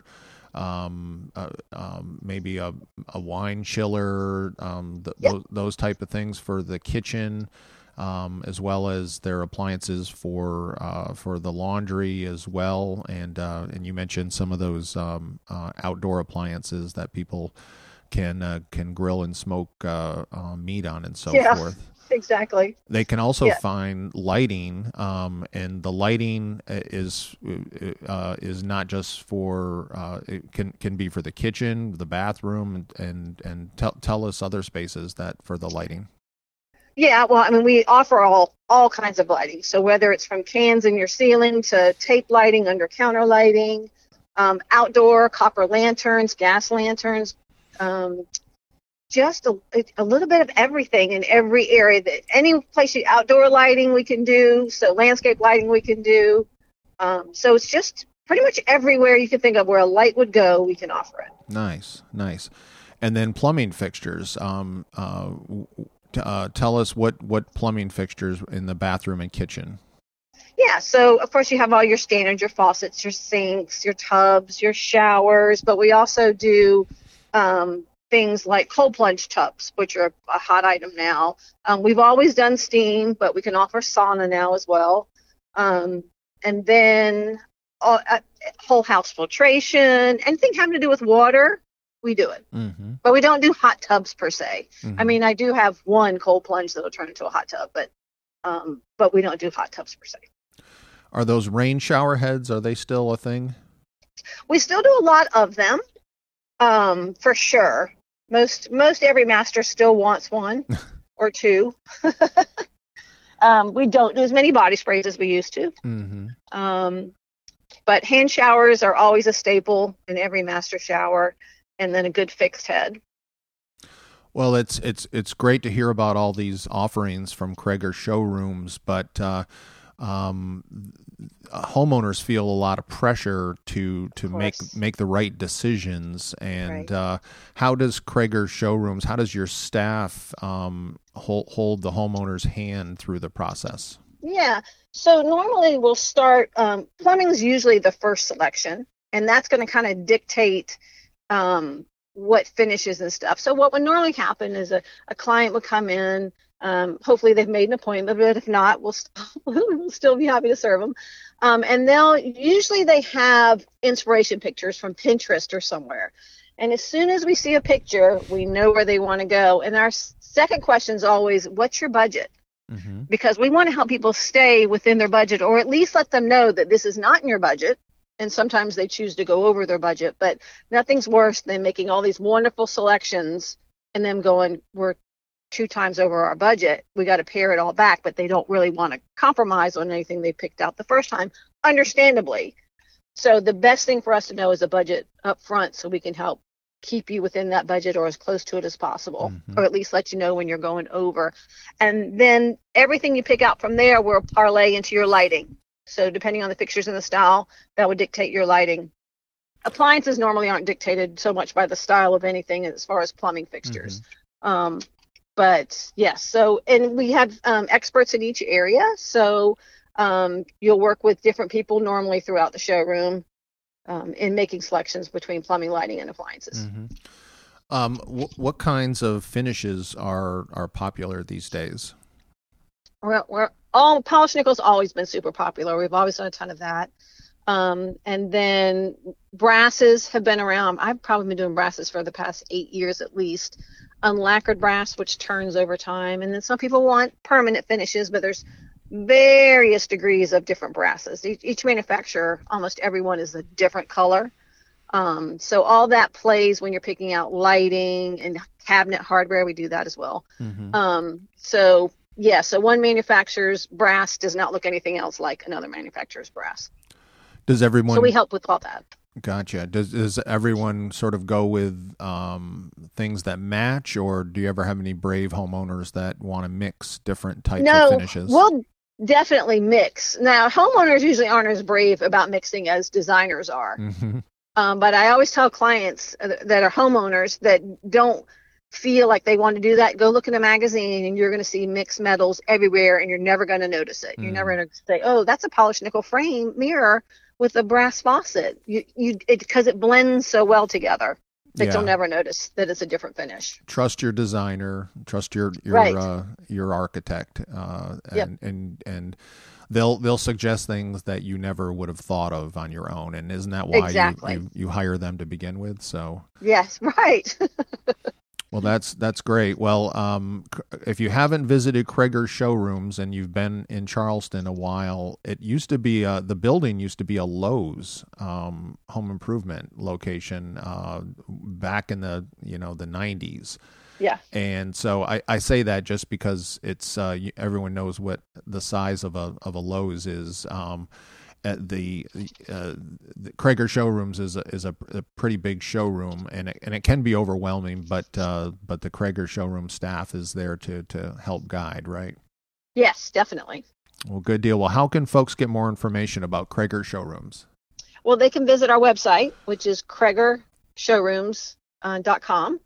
um, uh, um, maybe a, a wine chiller, um, th-
Yep.
those, those type of things for the kitchen. Um, as well as their appliances for uh, for the laundry as well, and uh, and you mentioned some of those um, uh, outdoor appliances that people can uh, can grill and smoke uh, uh, meat on and so
Yeah.
forth.
Exactly.
They can also
Yeah.
find lighting, um, and the lighting is uh, is not just for uh, it can can be for the kitchen, the bathroom, and and, and tell tell us other spaces that for the lighting.
Yeah, well, I mean, we offer all all kinds of lighting. So whether it's from cans in your ceiling to tape lighting, under counter lighting, um, outdoor copper lanterns, gas lanterns, um, just a, a little bit of everything in every area. That any place you outdoor lighting we can do. So landscape lighting we can do. Um, so it's just pretty much everywhere you can think of where a light would go, we can offer it.
Nice, nice. And then plumbing fixtures. Um, uh, Uh, tell us what, what plumbing fixtures in the bathroom and kitchen.
Yeah, so of course you have all your standards, your faucets, your sinks, your tubs, your showers, but we also do um, things like cold plunge tubs, which are a hot item now. Um, we've always done steam, but we can offer sauna now as well. Um, and then uh, whole house filtration, anything having to do with water, we do it.
Mm-hmm.
But we don't do hot tubs per se.
Mm-hmm.
I mean, I do have one cold plunge that'll turn into a hot tub, but um, but we don't do hot tubs per se.
Are those rain shower heads, are they still a thing?
We still do a lot of them, um, for sure. Most most every master still wants one or two. um, we don't do as many body sprays as we used to.
Mm-hmm.
Um, But hand showers are always a staple in every master shower, and then a good fixed head.
Well, it's it's it's great to hear about all these offerings from Krager Showrooms, but uh, um, homeowners feel a lot of pressure to to make make the right decisions. And
Right.
uh, how does Krager Showrooms? How does your staff um, hold hold the homeowner's hand through the process?
Yeah. So normally we'll start, um, plumbing is usually the first selection, and that's going to kind of dictate um, what finishes and stuff. So what would normally happen is a, a client would come in, um, hopefully they've made an appointment, but if not, we'll, st- we'll still be happy to serve them. Um, and they'll, usually they have inspiration pictures from Pinterest or somewhere. And as soon as we see a picture, we know where they want to go. And our s- second question is always, what's your budget?
Mm-hmm.
Because we want to help people stay within their budget, or at least let them know that this is not in your budget. And sometimes they choose to go over their budget, but nothing's worse than making all these wonderful selections and them going, we're two times over our budget. We got to pare it all back, but they don't really want to compromise on anything they picked out the first time, understandably. So the best thing for us to know is a budget up front, so we can help keep you within that budget or as close to it as possible,
Mhm.
or at least let you know when you're going over. And then everything you pick out from there will parlay into your lighting. So depending on the fixtures and the style, that would dictate your lighting. Appliances normally aren't dictated so much by the style of anything as far as plumbing fixtures. Um, but yes, so, and we have um, experts in each area. So um, you'll work with different people normally throughout the showroom um, in making selections between plumbing, lighting, and appliances.
Mm-hmm. Um, wh- what kinds of finishes are are popular these days?
We're, we're all polished nickel's always been super popular. We've always done a ton of that. Um, and then brasses have been around. I've probably been doing brasses for the past eight years at least. Unlacquered brass, which turns over time. And then some people want permanent finishes, but there's various degrees of different brasses. Each, each manufacturer, almost everyone, is a different color. Um, so all that plays when you're picking out lighting and cabinet hardware. We do that as well.
Mm-hmm.
Um, so yeah, so one manufacturer's brass does not look anything else like another manufacturer's brass.
Does everyone?
So we help with all that.
Gotcha. Does does everyone sort of go with um, things that match, or do you ever have any brave homeowners that want to mix different types
No,
of finishes?
we'll definitely mix. Now, homeowners usually aren't as brave about mixing as designers are.
Mm-hmm.
Um, but I always tell clients uh, that are homeowners that don't feel like they want to do that, go look in a magazine and you're going to see mixed metals everywhere and you're never going to notice it. You're
Mm.
never going to say, oh, that's a polished nickel frame mirror with a brass faucet. You, you, it, because it blends so well together that
Yeah.
you'll never notice that it's a different finish.
Trust your designer. Trust your your
Right.
uh, your architect, uh, and,
Yep.
and and they'll they'll suggest things that you never would have thought of on your own. And isn't that why
Exactly.
you, you you hire them to begin with? So.
Yes, right.
Well, that's that's great. Well, um, c- if you haven't visited Krager Showrooms and you've been in Charleston a while, it used to be uh, the building used to be a Lowe's um, home improvement location uh, back in the you know the nineties.
Yeah.
And so I, I say that just because it's uh, you- everyone knows what the size of a of a Lowe's is. Um, at the, uh, the Krager Showrooms is a, is a, a pretty big showroom, and it, and it can be overwhelming, but uh, but the Krager Showroom staff is there to to help guide, right?
Yes, definitely.
Well, good deal. Well, how can folks get more information about Krager Showrooms?
Well, they can visit our website, which is krager showrooms dot com.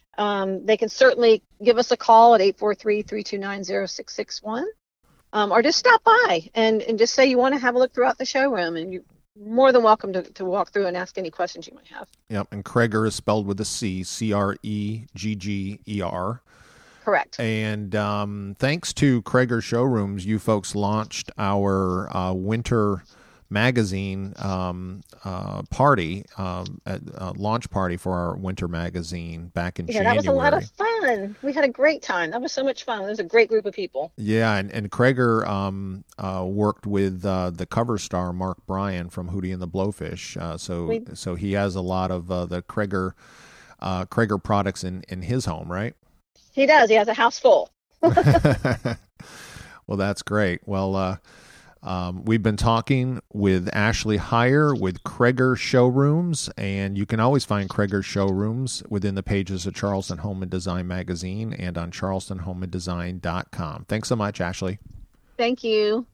Um, they can certainly give us a call at eight four three, three two nine, zero six six one. Um, or just stop by and, and just say you want to have a look throughout the showroom, and you're more than welcome to, to walk through and ask any questions you might have.
Yep, and Krager is spelled with a C, C R E G G E R.
Correct.
And um, thanks to Krager Showrooms, you folks launched our uh, winter magazine um, uh, party, um, at, uh, launch party for our winter magazine back in
Yeah,
January.
that was a lot of fun. We had a great time. That was so much fun. It was a great group of people.
Yeah, and, and Krager um, uh, worked with uh, the cover star Mark Bryan from Hootie and the Blowfish. Uh, so
We-
so he has a lot of uh, the Krager uh, Krager products in, in his home, right?
He does. He has a house full.
Well, that's great. Well, uh, Um, we've been talking with Ashley Heyer with Kreger Showrooms, and you can always find Kreger Showrooms within the pages of Charleston Home and Design magazine and on charleston home and design dot com. Thanks so much, Ashley.
Thank you.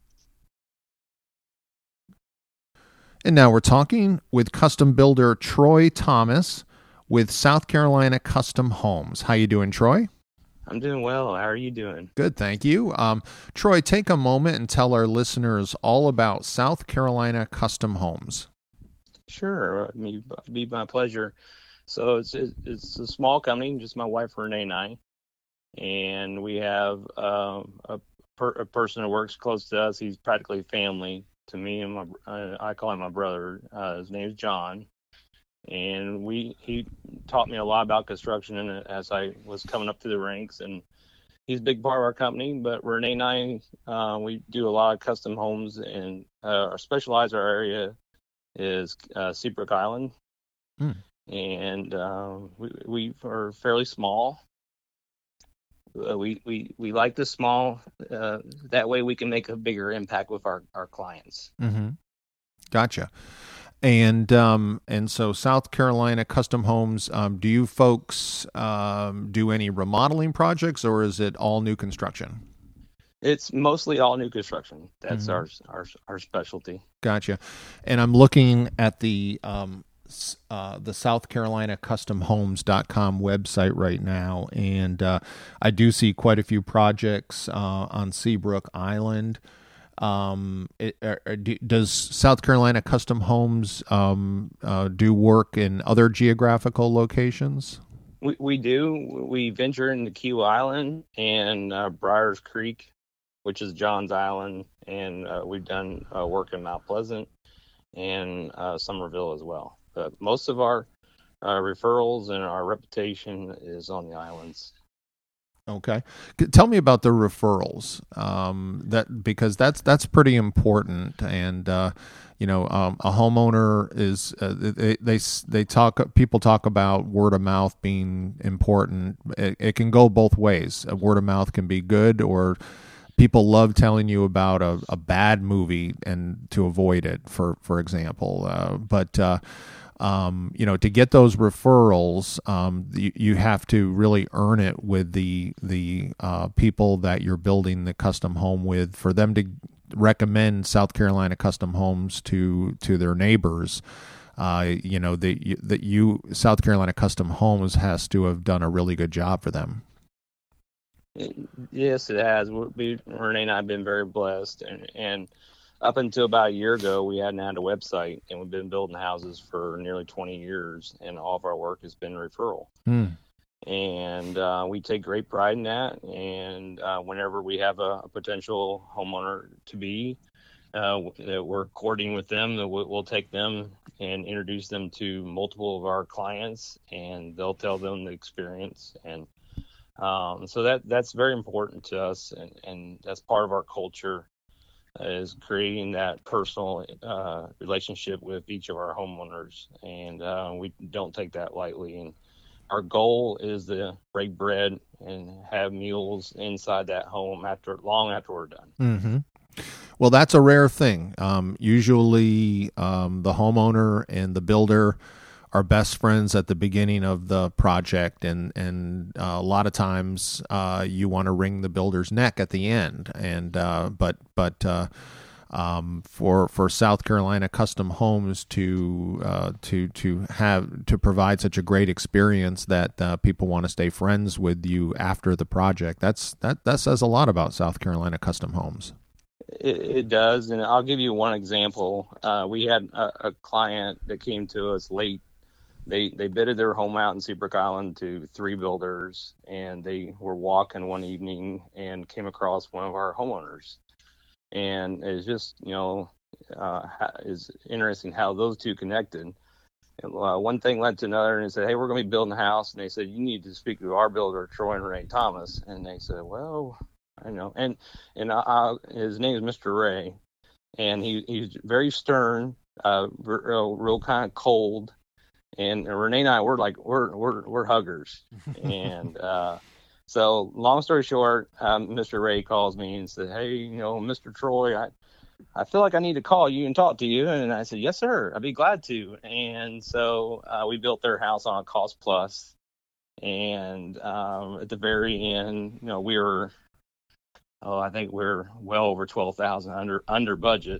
And now we're talking with custom builder Troy Thomas with South Carolina Custom Homes. How you doing, Troy?
I'm doing well. How are you doing?
Good, thank you. Um, Troy, take a moment and tell our listeners all about South Carolina Custom Homes.
Sure, it'd be, be my pleasure. So it's it's a small company, just my wife Renee and I, and we have um, a, per, a person who works close to us. He's practically family to me, and my uh, I call him my brother. Uh, his name is John. And we he taught me a lot about construction and as I was coming up through the ranks, and he's a big part of our company. But Renee and I, uh, we do a lot of custom homes, and uh, our specialized our area is uh, Seabrook Island,
hmm.
and um, we we are fairly small. Uh, we we we like the small. Uh, that way, we can make a bigger impact with our our clients.
Mm-hmm. Gotcha. And um, and so South Carolina Custom Homes, um, do you folks um, do any remodeling projects, or is it all new construction?
It's mostly all new construction. That's
mm-hmm.
our our our specialty.
Gotcha. And I'm looking at the um, uh, the South Carolina Custom Homes dot com website right now, and uh, I do see quite a few projects uh, on Seabrook Island. Um, it, uh, do, does South Carolina Custom Homes um, uh, do work in other geographical locations?
We we do. We venture into Key Island and uh, Briars Creek, which is John's Island, and uh, we've done uh, work in Mount Pleasant and uh, Somerville as well. But most of our uh, referrals and our reputation is on the islands.
Okay, tell me about the referrals. Um, that because that's that's pretty important, and uh, you know, um, a homeowner is uh, they, they they talk. People talk about word of mouth being important. It, it can go both ways. A word of mouth can be good, or people love telling you about a, a bad movie and to avoid it. For for example, uh, but. Uh, Um, you know, to get those referrals, um, you, you have to really earn it with the the uh, people that you're building the custom home with. For them to recommend South Carolina Custom Homes to to their neighbors, uh, you know, that that you South Carolina Custom Homes has to have done a really good job for them.
Yes, it has. We, Renee and I have been very blessed, and and. Up until about a year ago, we hadn't had a website, and we've been building houses for nearly twenty years, and all of our work has been referral.
Mm.
And uh, we take great pride in that. And uh, whenever we have a, a potential homeowner to be, uh, that we're courting with them, that we'll, we'll take them and introduce them to multiple of our clients, and they'll tell them the experience. And um, so that that's very important to us, and, and that's part of our culture. Is creating that personal uh, relationship with each of our homeowners, and uh, we don't take that lightly. And our goal is to break bread and have meals inside that home after long after we're done.
Mm-hmm. Well, that's a rare thing. Um, usually, um, the homeowner and the builder are best friends at the beginning of the project, and and uh, a lot of times uh, you want to wring the builder's neck at the end. And uh, but but uh, um, for for South Carolina Custom Homes to uh, to to have to provide such a great experience that uh, people want to stay friends with you after the project, that's that that says a lot about South Carolina Custom Homes.
It, it does, and I'll give you one example. Uh, we had a, a client that came to us late. They they bidded their home out in Seabrook Island to three builders, and they were walking one evening and came across one of our homeowners. And it's just, you know, uh, is interesting how those two connected. And, uh, one thing led to another, and they said, hey, we're going to be building a house. And they said, you need to speak to our builder, Troy and Renee Thomas. And they said, well, I know. And and I, I, his name is Mister Ray, and he he's very stern, uh, real, real kind of cold. And Renee and I, we're like, we're we're we're huggers. and uh, so, long story short, um, Mister Ray calls me and said, hey, you know, Mister Troy, I I feel like I need to call you and talk to you. And I said, yes, sir, I'd be glad to. And so uh, we built their house on a cost plus. And um, at the very end, you know, we were, oh, I think we're well over twelve thousand under under budget.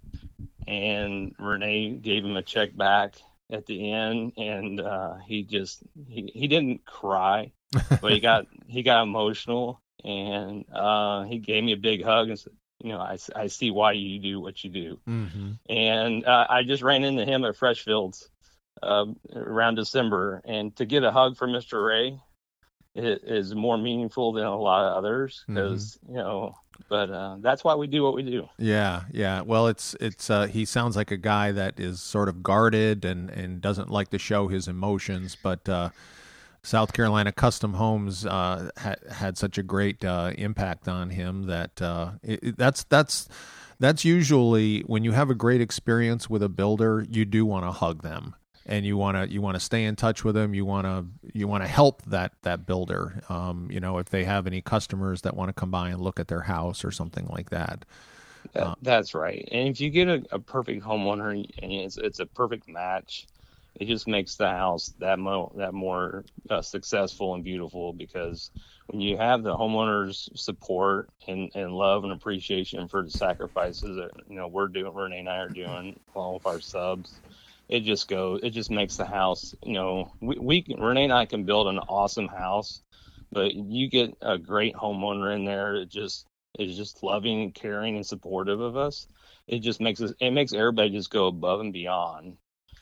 And Renee gave him a check back at the end, and uh, he just he, he didn't cry, but he got he got emotional, and uh, he gave me a big hug and said, you know, I, I see why you do what you do.
Mm-hmm.
And uh, I just ran into him at Freshfields uh, around December, and to get a hug from Mister Ray is, is more meaningful than a lot of others, because mm-hmm. you know. But uh, that's why we do what we do.
Yeah, yeah. Well, it's it's uh, he sounds like a guy that is sort of guarded and, and doesn't like to show his emotions. But uh, South Carolina Custom Homes uh, ha- had such a great uh, impact on him that uh, it, that's that's that's usually when you have a great experience with a builder, you do want to hug them. And you want to you want to stay in touch with them. You want to you want to help that that builder. Um, you know, if they have any customers that want to come by and look at their house or something like that.
that
Uh,
that's right. And if you get a, a perfect homeowner and it's it's a perfect match, it just makes the house that more that more uh, successful and beautiful. Because when you have the homeowner's support and, and love and appreciation for the sacrifices that you know we're doing, Renee and I are doing, all of our subs. It just goes. It just makes the house. You know, we, we can, Renee and I can build an awesome house, but you get a great homeowner in there. It just is just loving, and caring, and supportive of us. It just makes us. It makes everybody just go above and beyond,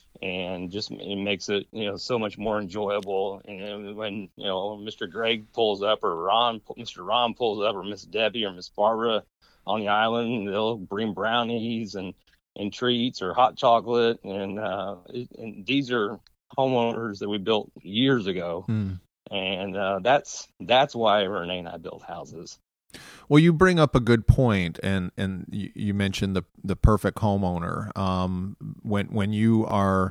and just it makes it you know so much more enjoyable. And when you know Mister Greg pulls up, or Ron, Mister Ron pulls up, or Miss Debbie or Miss Barbara on the island, they'll bring brownies and. and treats or hot chocolate. And, uh, and these are homeowners that we built years ago.
Mm.
And uh, that's that's why Renee and I build houses.
Well, you bring up a good point, and, and you, you mentioned the the perfect homeowner. Um, when when you are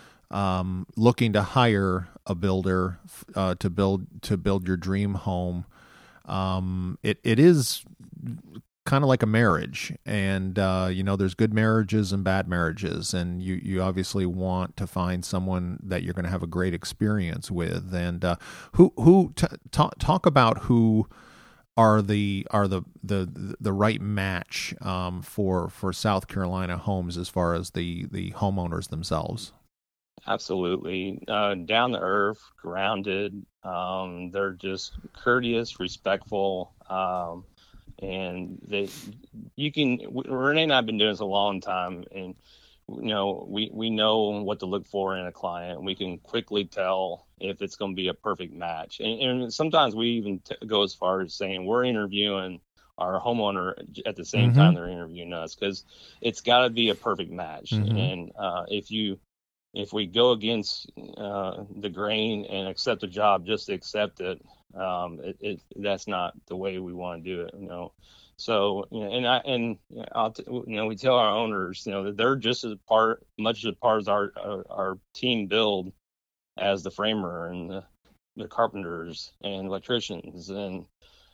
um, looking to hire a builder uh, to build to build your dream home, um, it it is kind of like a marriage, and uh, you know, there's good marriages and bad marriages, and you, you obviously want to find someone that you're going to have a great experience with. And uh, who who t- talk talk about who are the are the the the right match um, for for South Carolina homes as far as the the homeowners themselves.
Absolutely, uh, down to earth, grounded. Um, they're just courteous, respectful. Um, And they, you can. Renee and I have been doing this a long time, and you know, we we know what to look for in a client. We can quickly tell if it's going to be a perfect match, and, and sometimes we even t- go as far as saying we're interviewing our homeowner at the same
Mm-hmm.
time they're interviewing us, because it's got to be a perfect match.
Mm-hmm.
And uh, if you if we go against uh, the grain and accept the job just to accept it. Um, it, it, that's not the way we want to do it, you know. So, you know, and I and I'll t- you know, we tell our owners, you know, that they're just as part, much as part of our our, our team build as the framer and the, the carpenters and electricians. And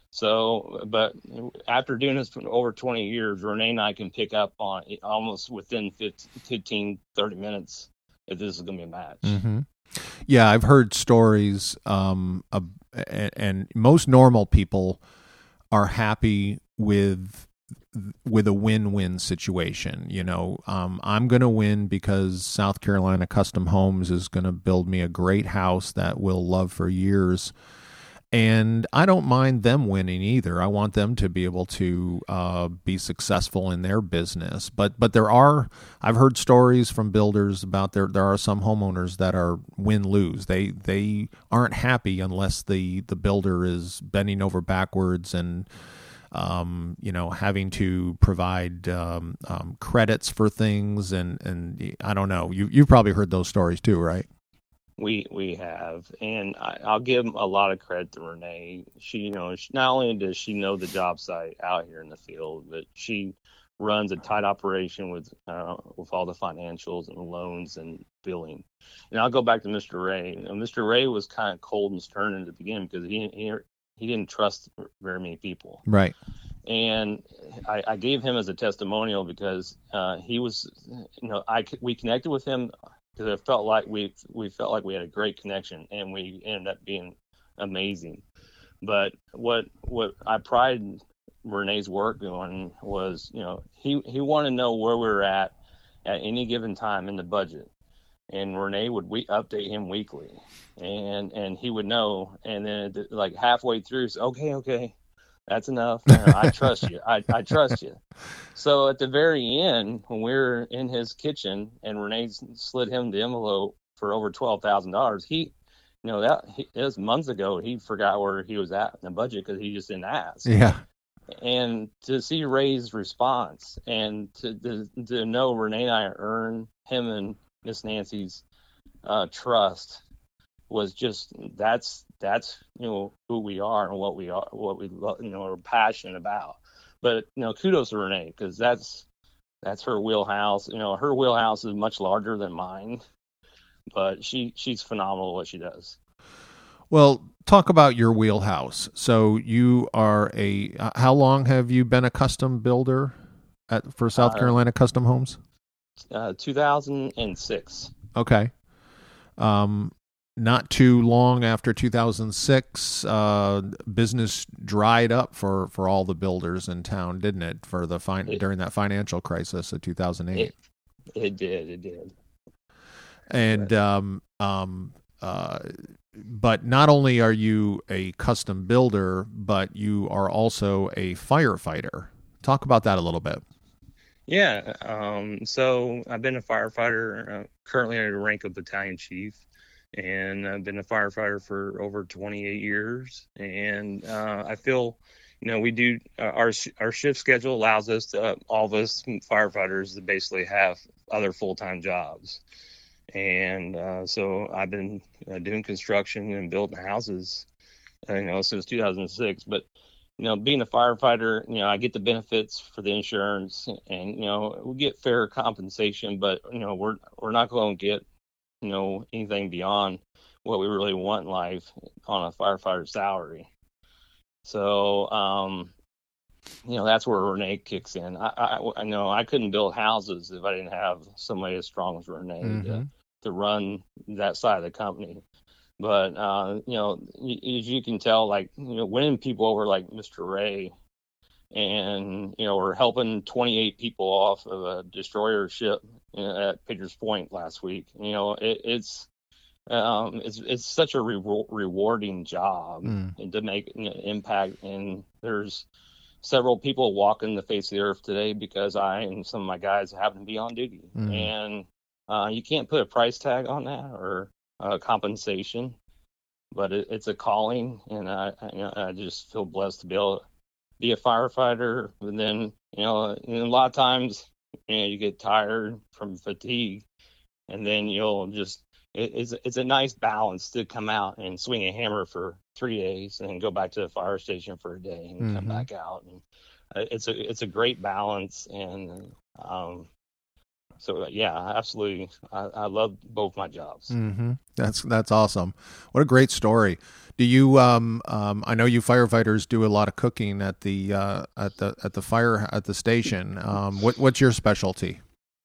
so, but after doing this for over twenty years, Renee and I can pick up on it almost within fifteen, thirty minutes if this is going to be a match.
Mm-hmm. Yeah, I've heard stories, um, of, and, and most normal people are happy with with a win-win situation. You know, um, I'm going to win because South Carolina Custom Homes is going to build me a great house that we'll love for years. And I don't mind them winning either. I want them to be able to uh, be successful in their business. But but there are, I've heard stories from builders about there there are some homeowners that are win-lose. They they aren't happy unless the, the builder is bending over backwards and um, you know, having to provide um, um, credits for things. And, and I don't know. You, you've probably heard those stories too, right?
We we have, and I, I'll give a lot of credit to Renee. She, you know, she, not only does she know the job site out here in the field, but she runs a tight operation with uh, with all the financials and loans and billing. And I'll go back to Mister Ray. You know, Mister Ray was kind of cold and stern in the beginning because he he he didn't trust very many people.
Right.
And I, I gave him as a testimonial because uh, he was, you know, I we connected with him because it felt like we we felt like we had a great connection, and we ended up being amazing. But what what I pride Renee's work on was, you know, he he wanted to know where we were at at any given time in the budget, and Renee would we update him weekly, and and he would know, and then like halfway through, say, okay, okay. That's enough. You know, I trust you. I, I trust you. So at the very end, when we were in his kitchen and Renee slid him the envelope for over twelve thousand dollars, he, you know, that he, it was months ago. He forgot where he was at in the budget because he just didn't ask.
Yeah.
And to see Ray's response and to to, to know Renee and I earned him and Miss Nancy's uh, trust was just that's that's you know who we are and what we are, what we you know are passionate about. But you know, kudos to Renee because that's that's her wheelhouse. You know, her wheelhouse is much larger than mine, but she she's phenomenal at what she does.
Well, talk about your wheelhouse. So you are a uh, how long have you been a custom builder at for South
Uh,
Carolina Custom Homes?
Uh, two thousand six.
Okay. Um, not too long after two thousand six, uh, business dried up for, for all the builders in town, didn't it? For the fin-
It-
during that financial crisis of two thousand eight.
It, it did. It did.
And um, um, uh, but not only are you a custom builder, but you are also a firefighter. Talk about that a little bit.
Yeah. Um, so I've been a firefighter, uh, currently at the rank of battalion chief, and I've been a firefighter for over twenty-eight years. And uh, I feel, you know, we do uh, our our shift schedule allows us to uh, all of us firefighters to basically have other full-time jobs. And uh, so I've been uh, doing construction and building houses, uh, you know, since two thousand six. But you know, being a firefighter, you know, I get the benefits for the insurance, and you know, we get fair compensation. But you know, we're we're not going to get, you know, anything beyond what we really want in life on a firefighter salary. So, um, you know, that's where Renee kicks in. I, I, I know I couldn't build houses if I didn't have somebody as strong as Renee
Mhm.
to, to run that side of the company. But, uh, you know, y- as you can tell, like, you know, winning people over like Mister Ray, and, you know, we're helping twenty-eight people off of a destroyer ship, you know, at Pickers Point last week. You know, it, it's, um, it's it's such a rewar- rewarding job
Mm.
and to make, you know, impact. And there's several people walking the face of the earth today because I and some of my guys happen to be on duty.
Mm.
And uh, you can't put a price tag on that or uh, compensation, but it, it's a calling, and I, I, you know, I just feel blessed to be able to be a firefighter. And then, you know, and a lot of times, you know, you get tired from fatigue, and then you'll just it, it's it's a nice balance to come out and swing a hammer for three days and then go back to the fire station for a day and come
Mhm.
back out. And uh, it's a it's a great balance, and um, so yeah, absolutely, I, I love both my jobs.
Mm-hmm. That's that's awesome. What a great story. Do you? Um, um, I know you firefighters do a lot of cooking at the uh, at the at the fire at the station. Um, what what's your specialty?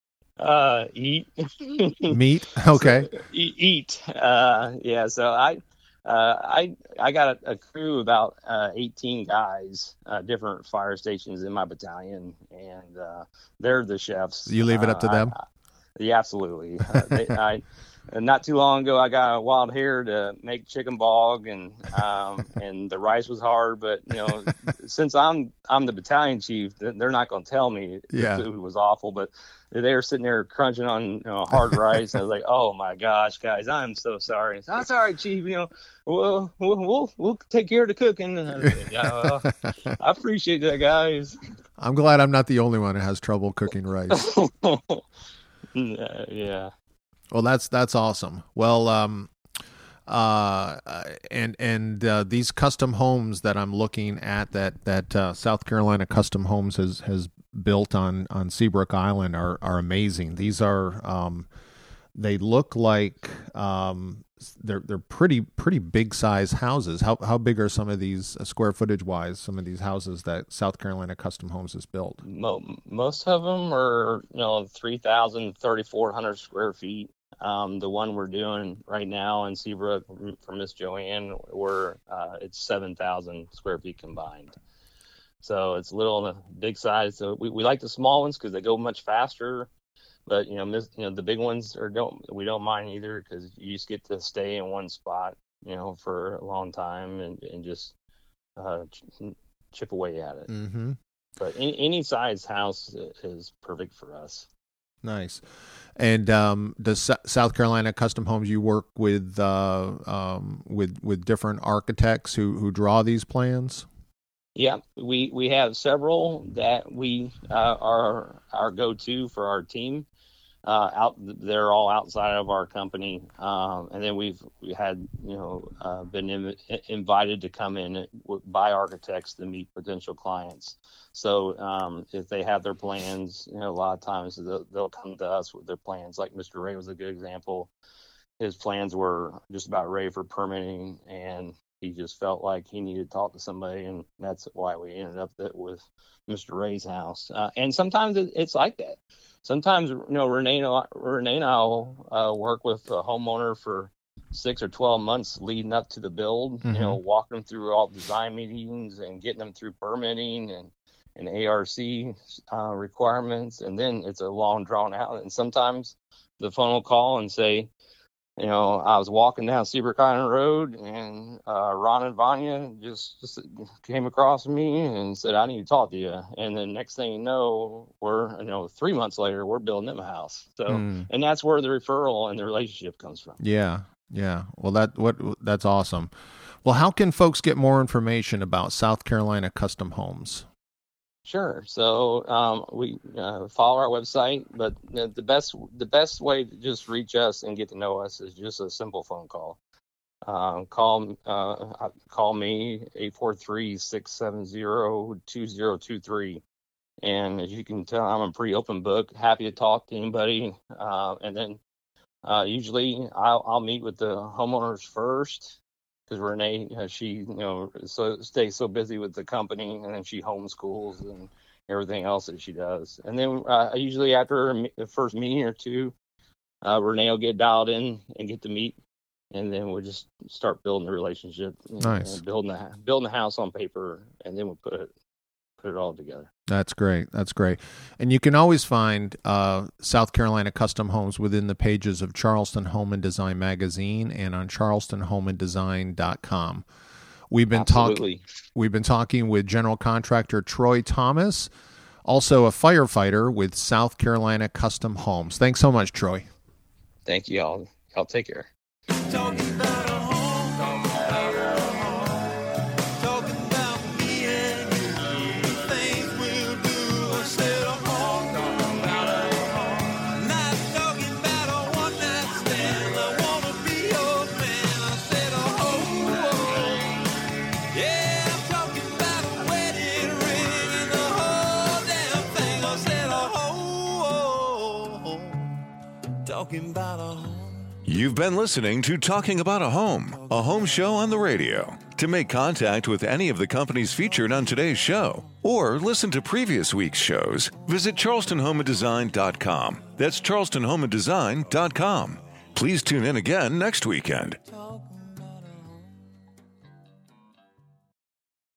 Uh, eat.
Meat. Okay.
So, e- eat. Uh, yeah. So I, uh, I, I got a, a crew of about uh, eighteen guys, uh, different fire stations in my battalion, and uh, they're the chefs.
You leave it up to
Uh,
them?
I, I, yeah, absolutely. Uh, they, I, not too long ago, I got a wild hair to make chicken bog, and um, and the rice was hard. But you know, since I'm I'm the battalion chief, they're not going to tell me
Yeah.
the food was awful, but they were sitting there crunching on, you know, hard rice. And I was like, oh my gosh, guys, I'm so sorry. Said, That's all right, Chief. You know, we'll we'll we'll, we'll take care of the cooking. And I was like, yeah, well, I appreciate that, guys.
I'm glad I'm not the only one who has trouble cooking rice.
Yeah, yeah.
Well, that's that's awesome. Well, um, uh, and and uh, these custom homes that I'm looking at that that uh, South Carolina Custom Homes has has built on on Seabrook Island are are amazing. These are um, they look like um, they're they're pretty pretty big size houses. How how big are some of these uh, square footage wise? Some of these houses that South Carolina Custom Homes has built.
Mo- most of them are you know three thousand, thirty-four hundred square feet. Um, the one we're doing right now in Seabrook for Miss Joanne, we're uh, it's seven thousand square feet combined. So it's a little on the big size. So we, we like the small ones because they go much faster. But you know, miss, you know, the big ones are don't we don't mind either because you just get to stay in one spot, you know, for a long time and and just uh, ch- chip away at it.
Mm-hmm.
But any, any size house is perfect for us.
Nice. And um, does S- South Carolina Custom Homes, you work with uh, um, with with different architects who who draw these plans?
Yeah, we we have several that we uh, are our go-to for our team. Uh, out, they're all outside of our company, um, and then we've we had you know uh, been in, invited to come in by architects to meet potential clients. So um, if they have their plans, you know, a lot of times they'll, they'll come to us with their plans. Like Mister Ray was a good example. His plans were just about ready for permitting, and he just felt like he needed to talk to somebody, and that's why we ended up with Mister Ray's house. Uh, and sometimes it's like that. Sometimes, you know, Renee, Renee and I will uh, work with a homeowner for six or twelve months leading up to the build, mm-hmm. you know, walking them through all design meetings and getting them through permitting and, and A R C uh, requirements. And then it's a long drawn out. And sometimes the phone will call and say, you know, I was walking down Seabrook Island Road and uh, Ron and Vanya just, just came across me and said, I need to talk to you. And then next thing you know, we're, you know, three months later, we're building them a house. So, mm. and that's where the referral and the relationship comes from.
Yeah. Yeah. Well, that, what, that's awesome. Well, how can folks get more information about South Carolina Custom Homes?
Sure. So um, we uh, follow our website, but the, the best the best way to just reach us and get to know us is just a simple phone call. Um, call uh, call me eight four three, six seven zero, two zero two three. And as you can tell, I'm a pretty open book, happy to talk to anybody. Uh, and then uh, usually I'll, I'll meet with the homeowners first. Because Renee, uh, she, you know, so stays so busy with the company, and then she homeschools and everything else that she does. And then uh, usually after the first meeting or two, uh, Renee will get dialed in and get to meet, and then we'll just start building the relationship.
Nice.
And building the building the house on paper, and then we'll put it put it all together.
That's great. That's great. And you can always find uh, South Carolina Custom Homes within the pages of Charleston Home and Design Magazine and on charleston home and design dot com. We've been talking we've been talking with general contractor Troy Thomas, also a firefighter with South Carolina Custom Homes. Thanks so much, Troy.
Thank you all. Y'all take care.
Talking about a home, talking about a home, talking about me and you, the things we'll do instead of home, talking about a home, not talking about a one night stand. I wanna be your man. I said a home, yeah, I'm talking about a wedding ring and the whole damn thing. I said a home, talking about a home.
You've been listening to Talking About a Home, a home show on the radio. To make contact with any of the companies featured on today's show, or listen to previous week's shows, visit charleston home and design dot com. That's charleston home and design dot com. Please tune in again next weekend.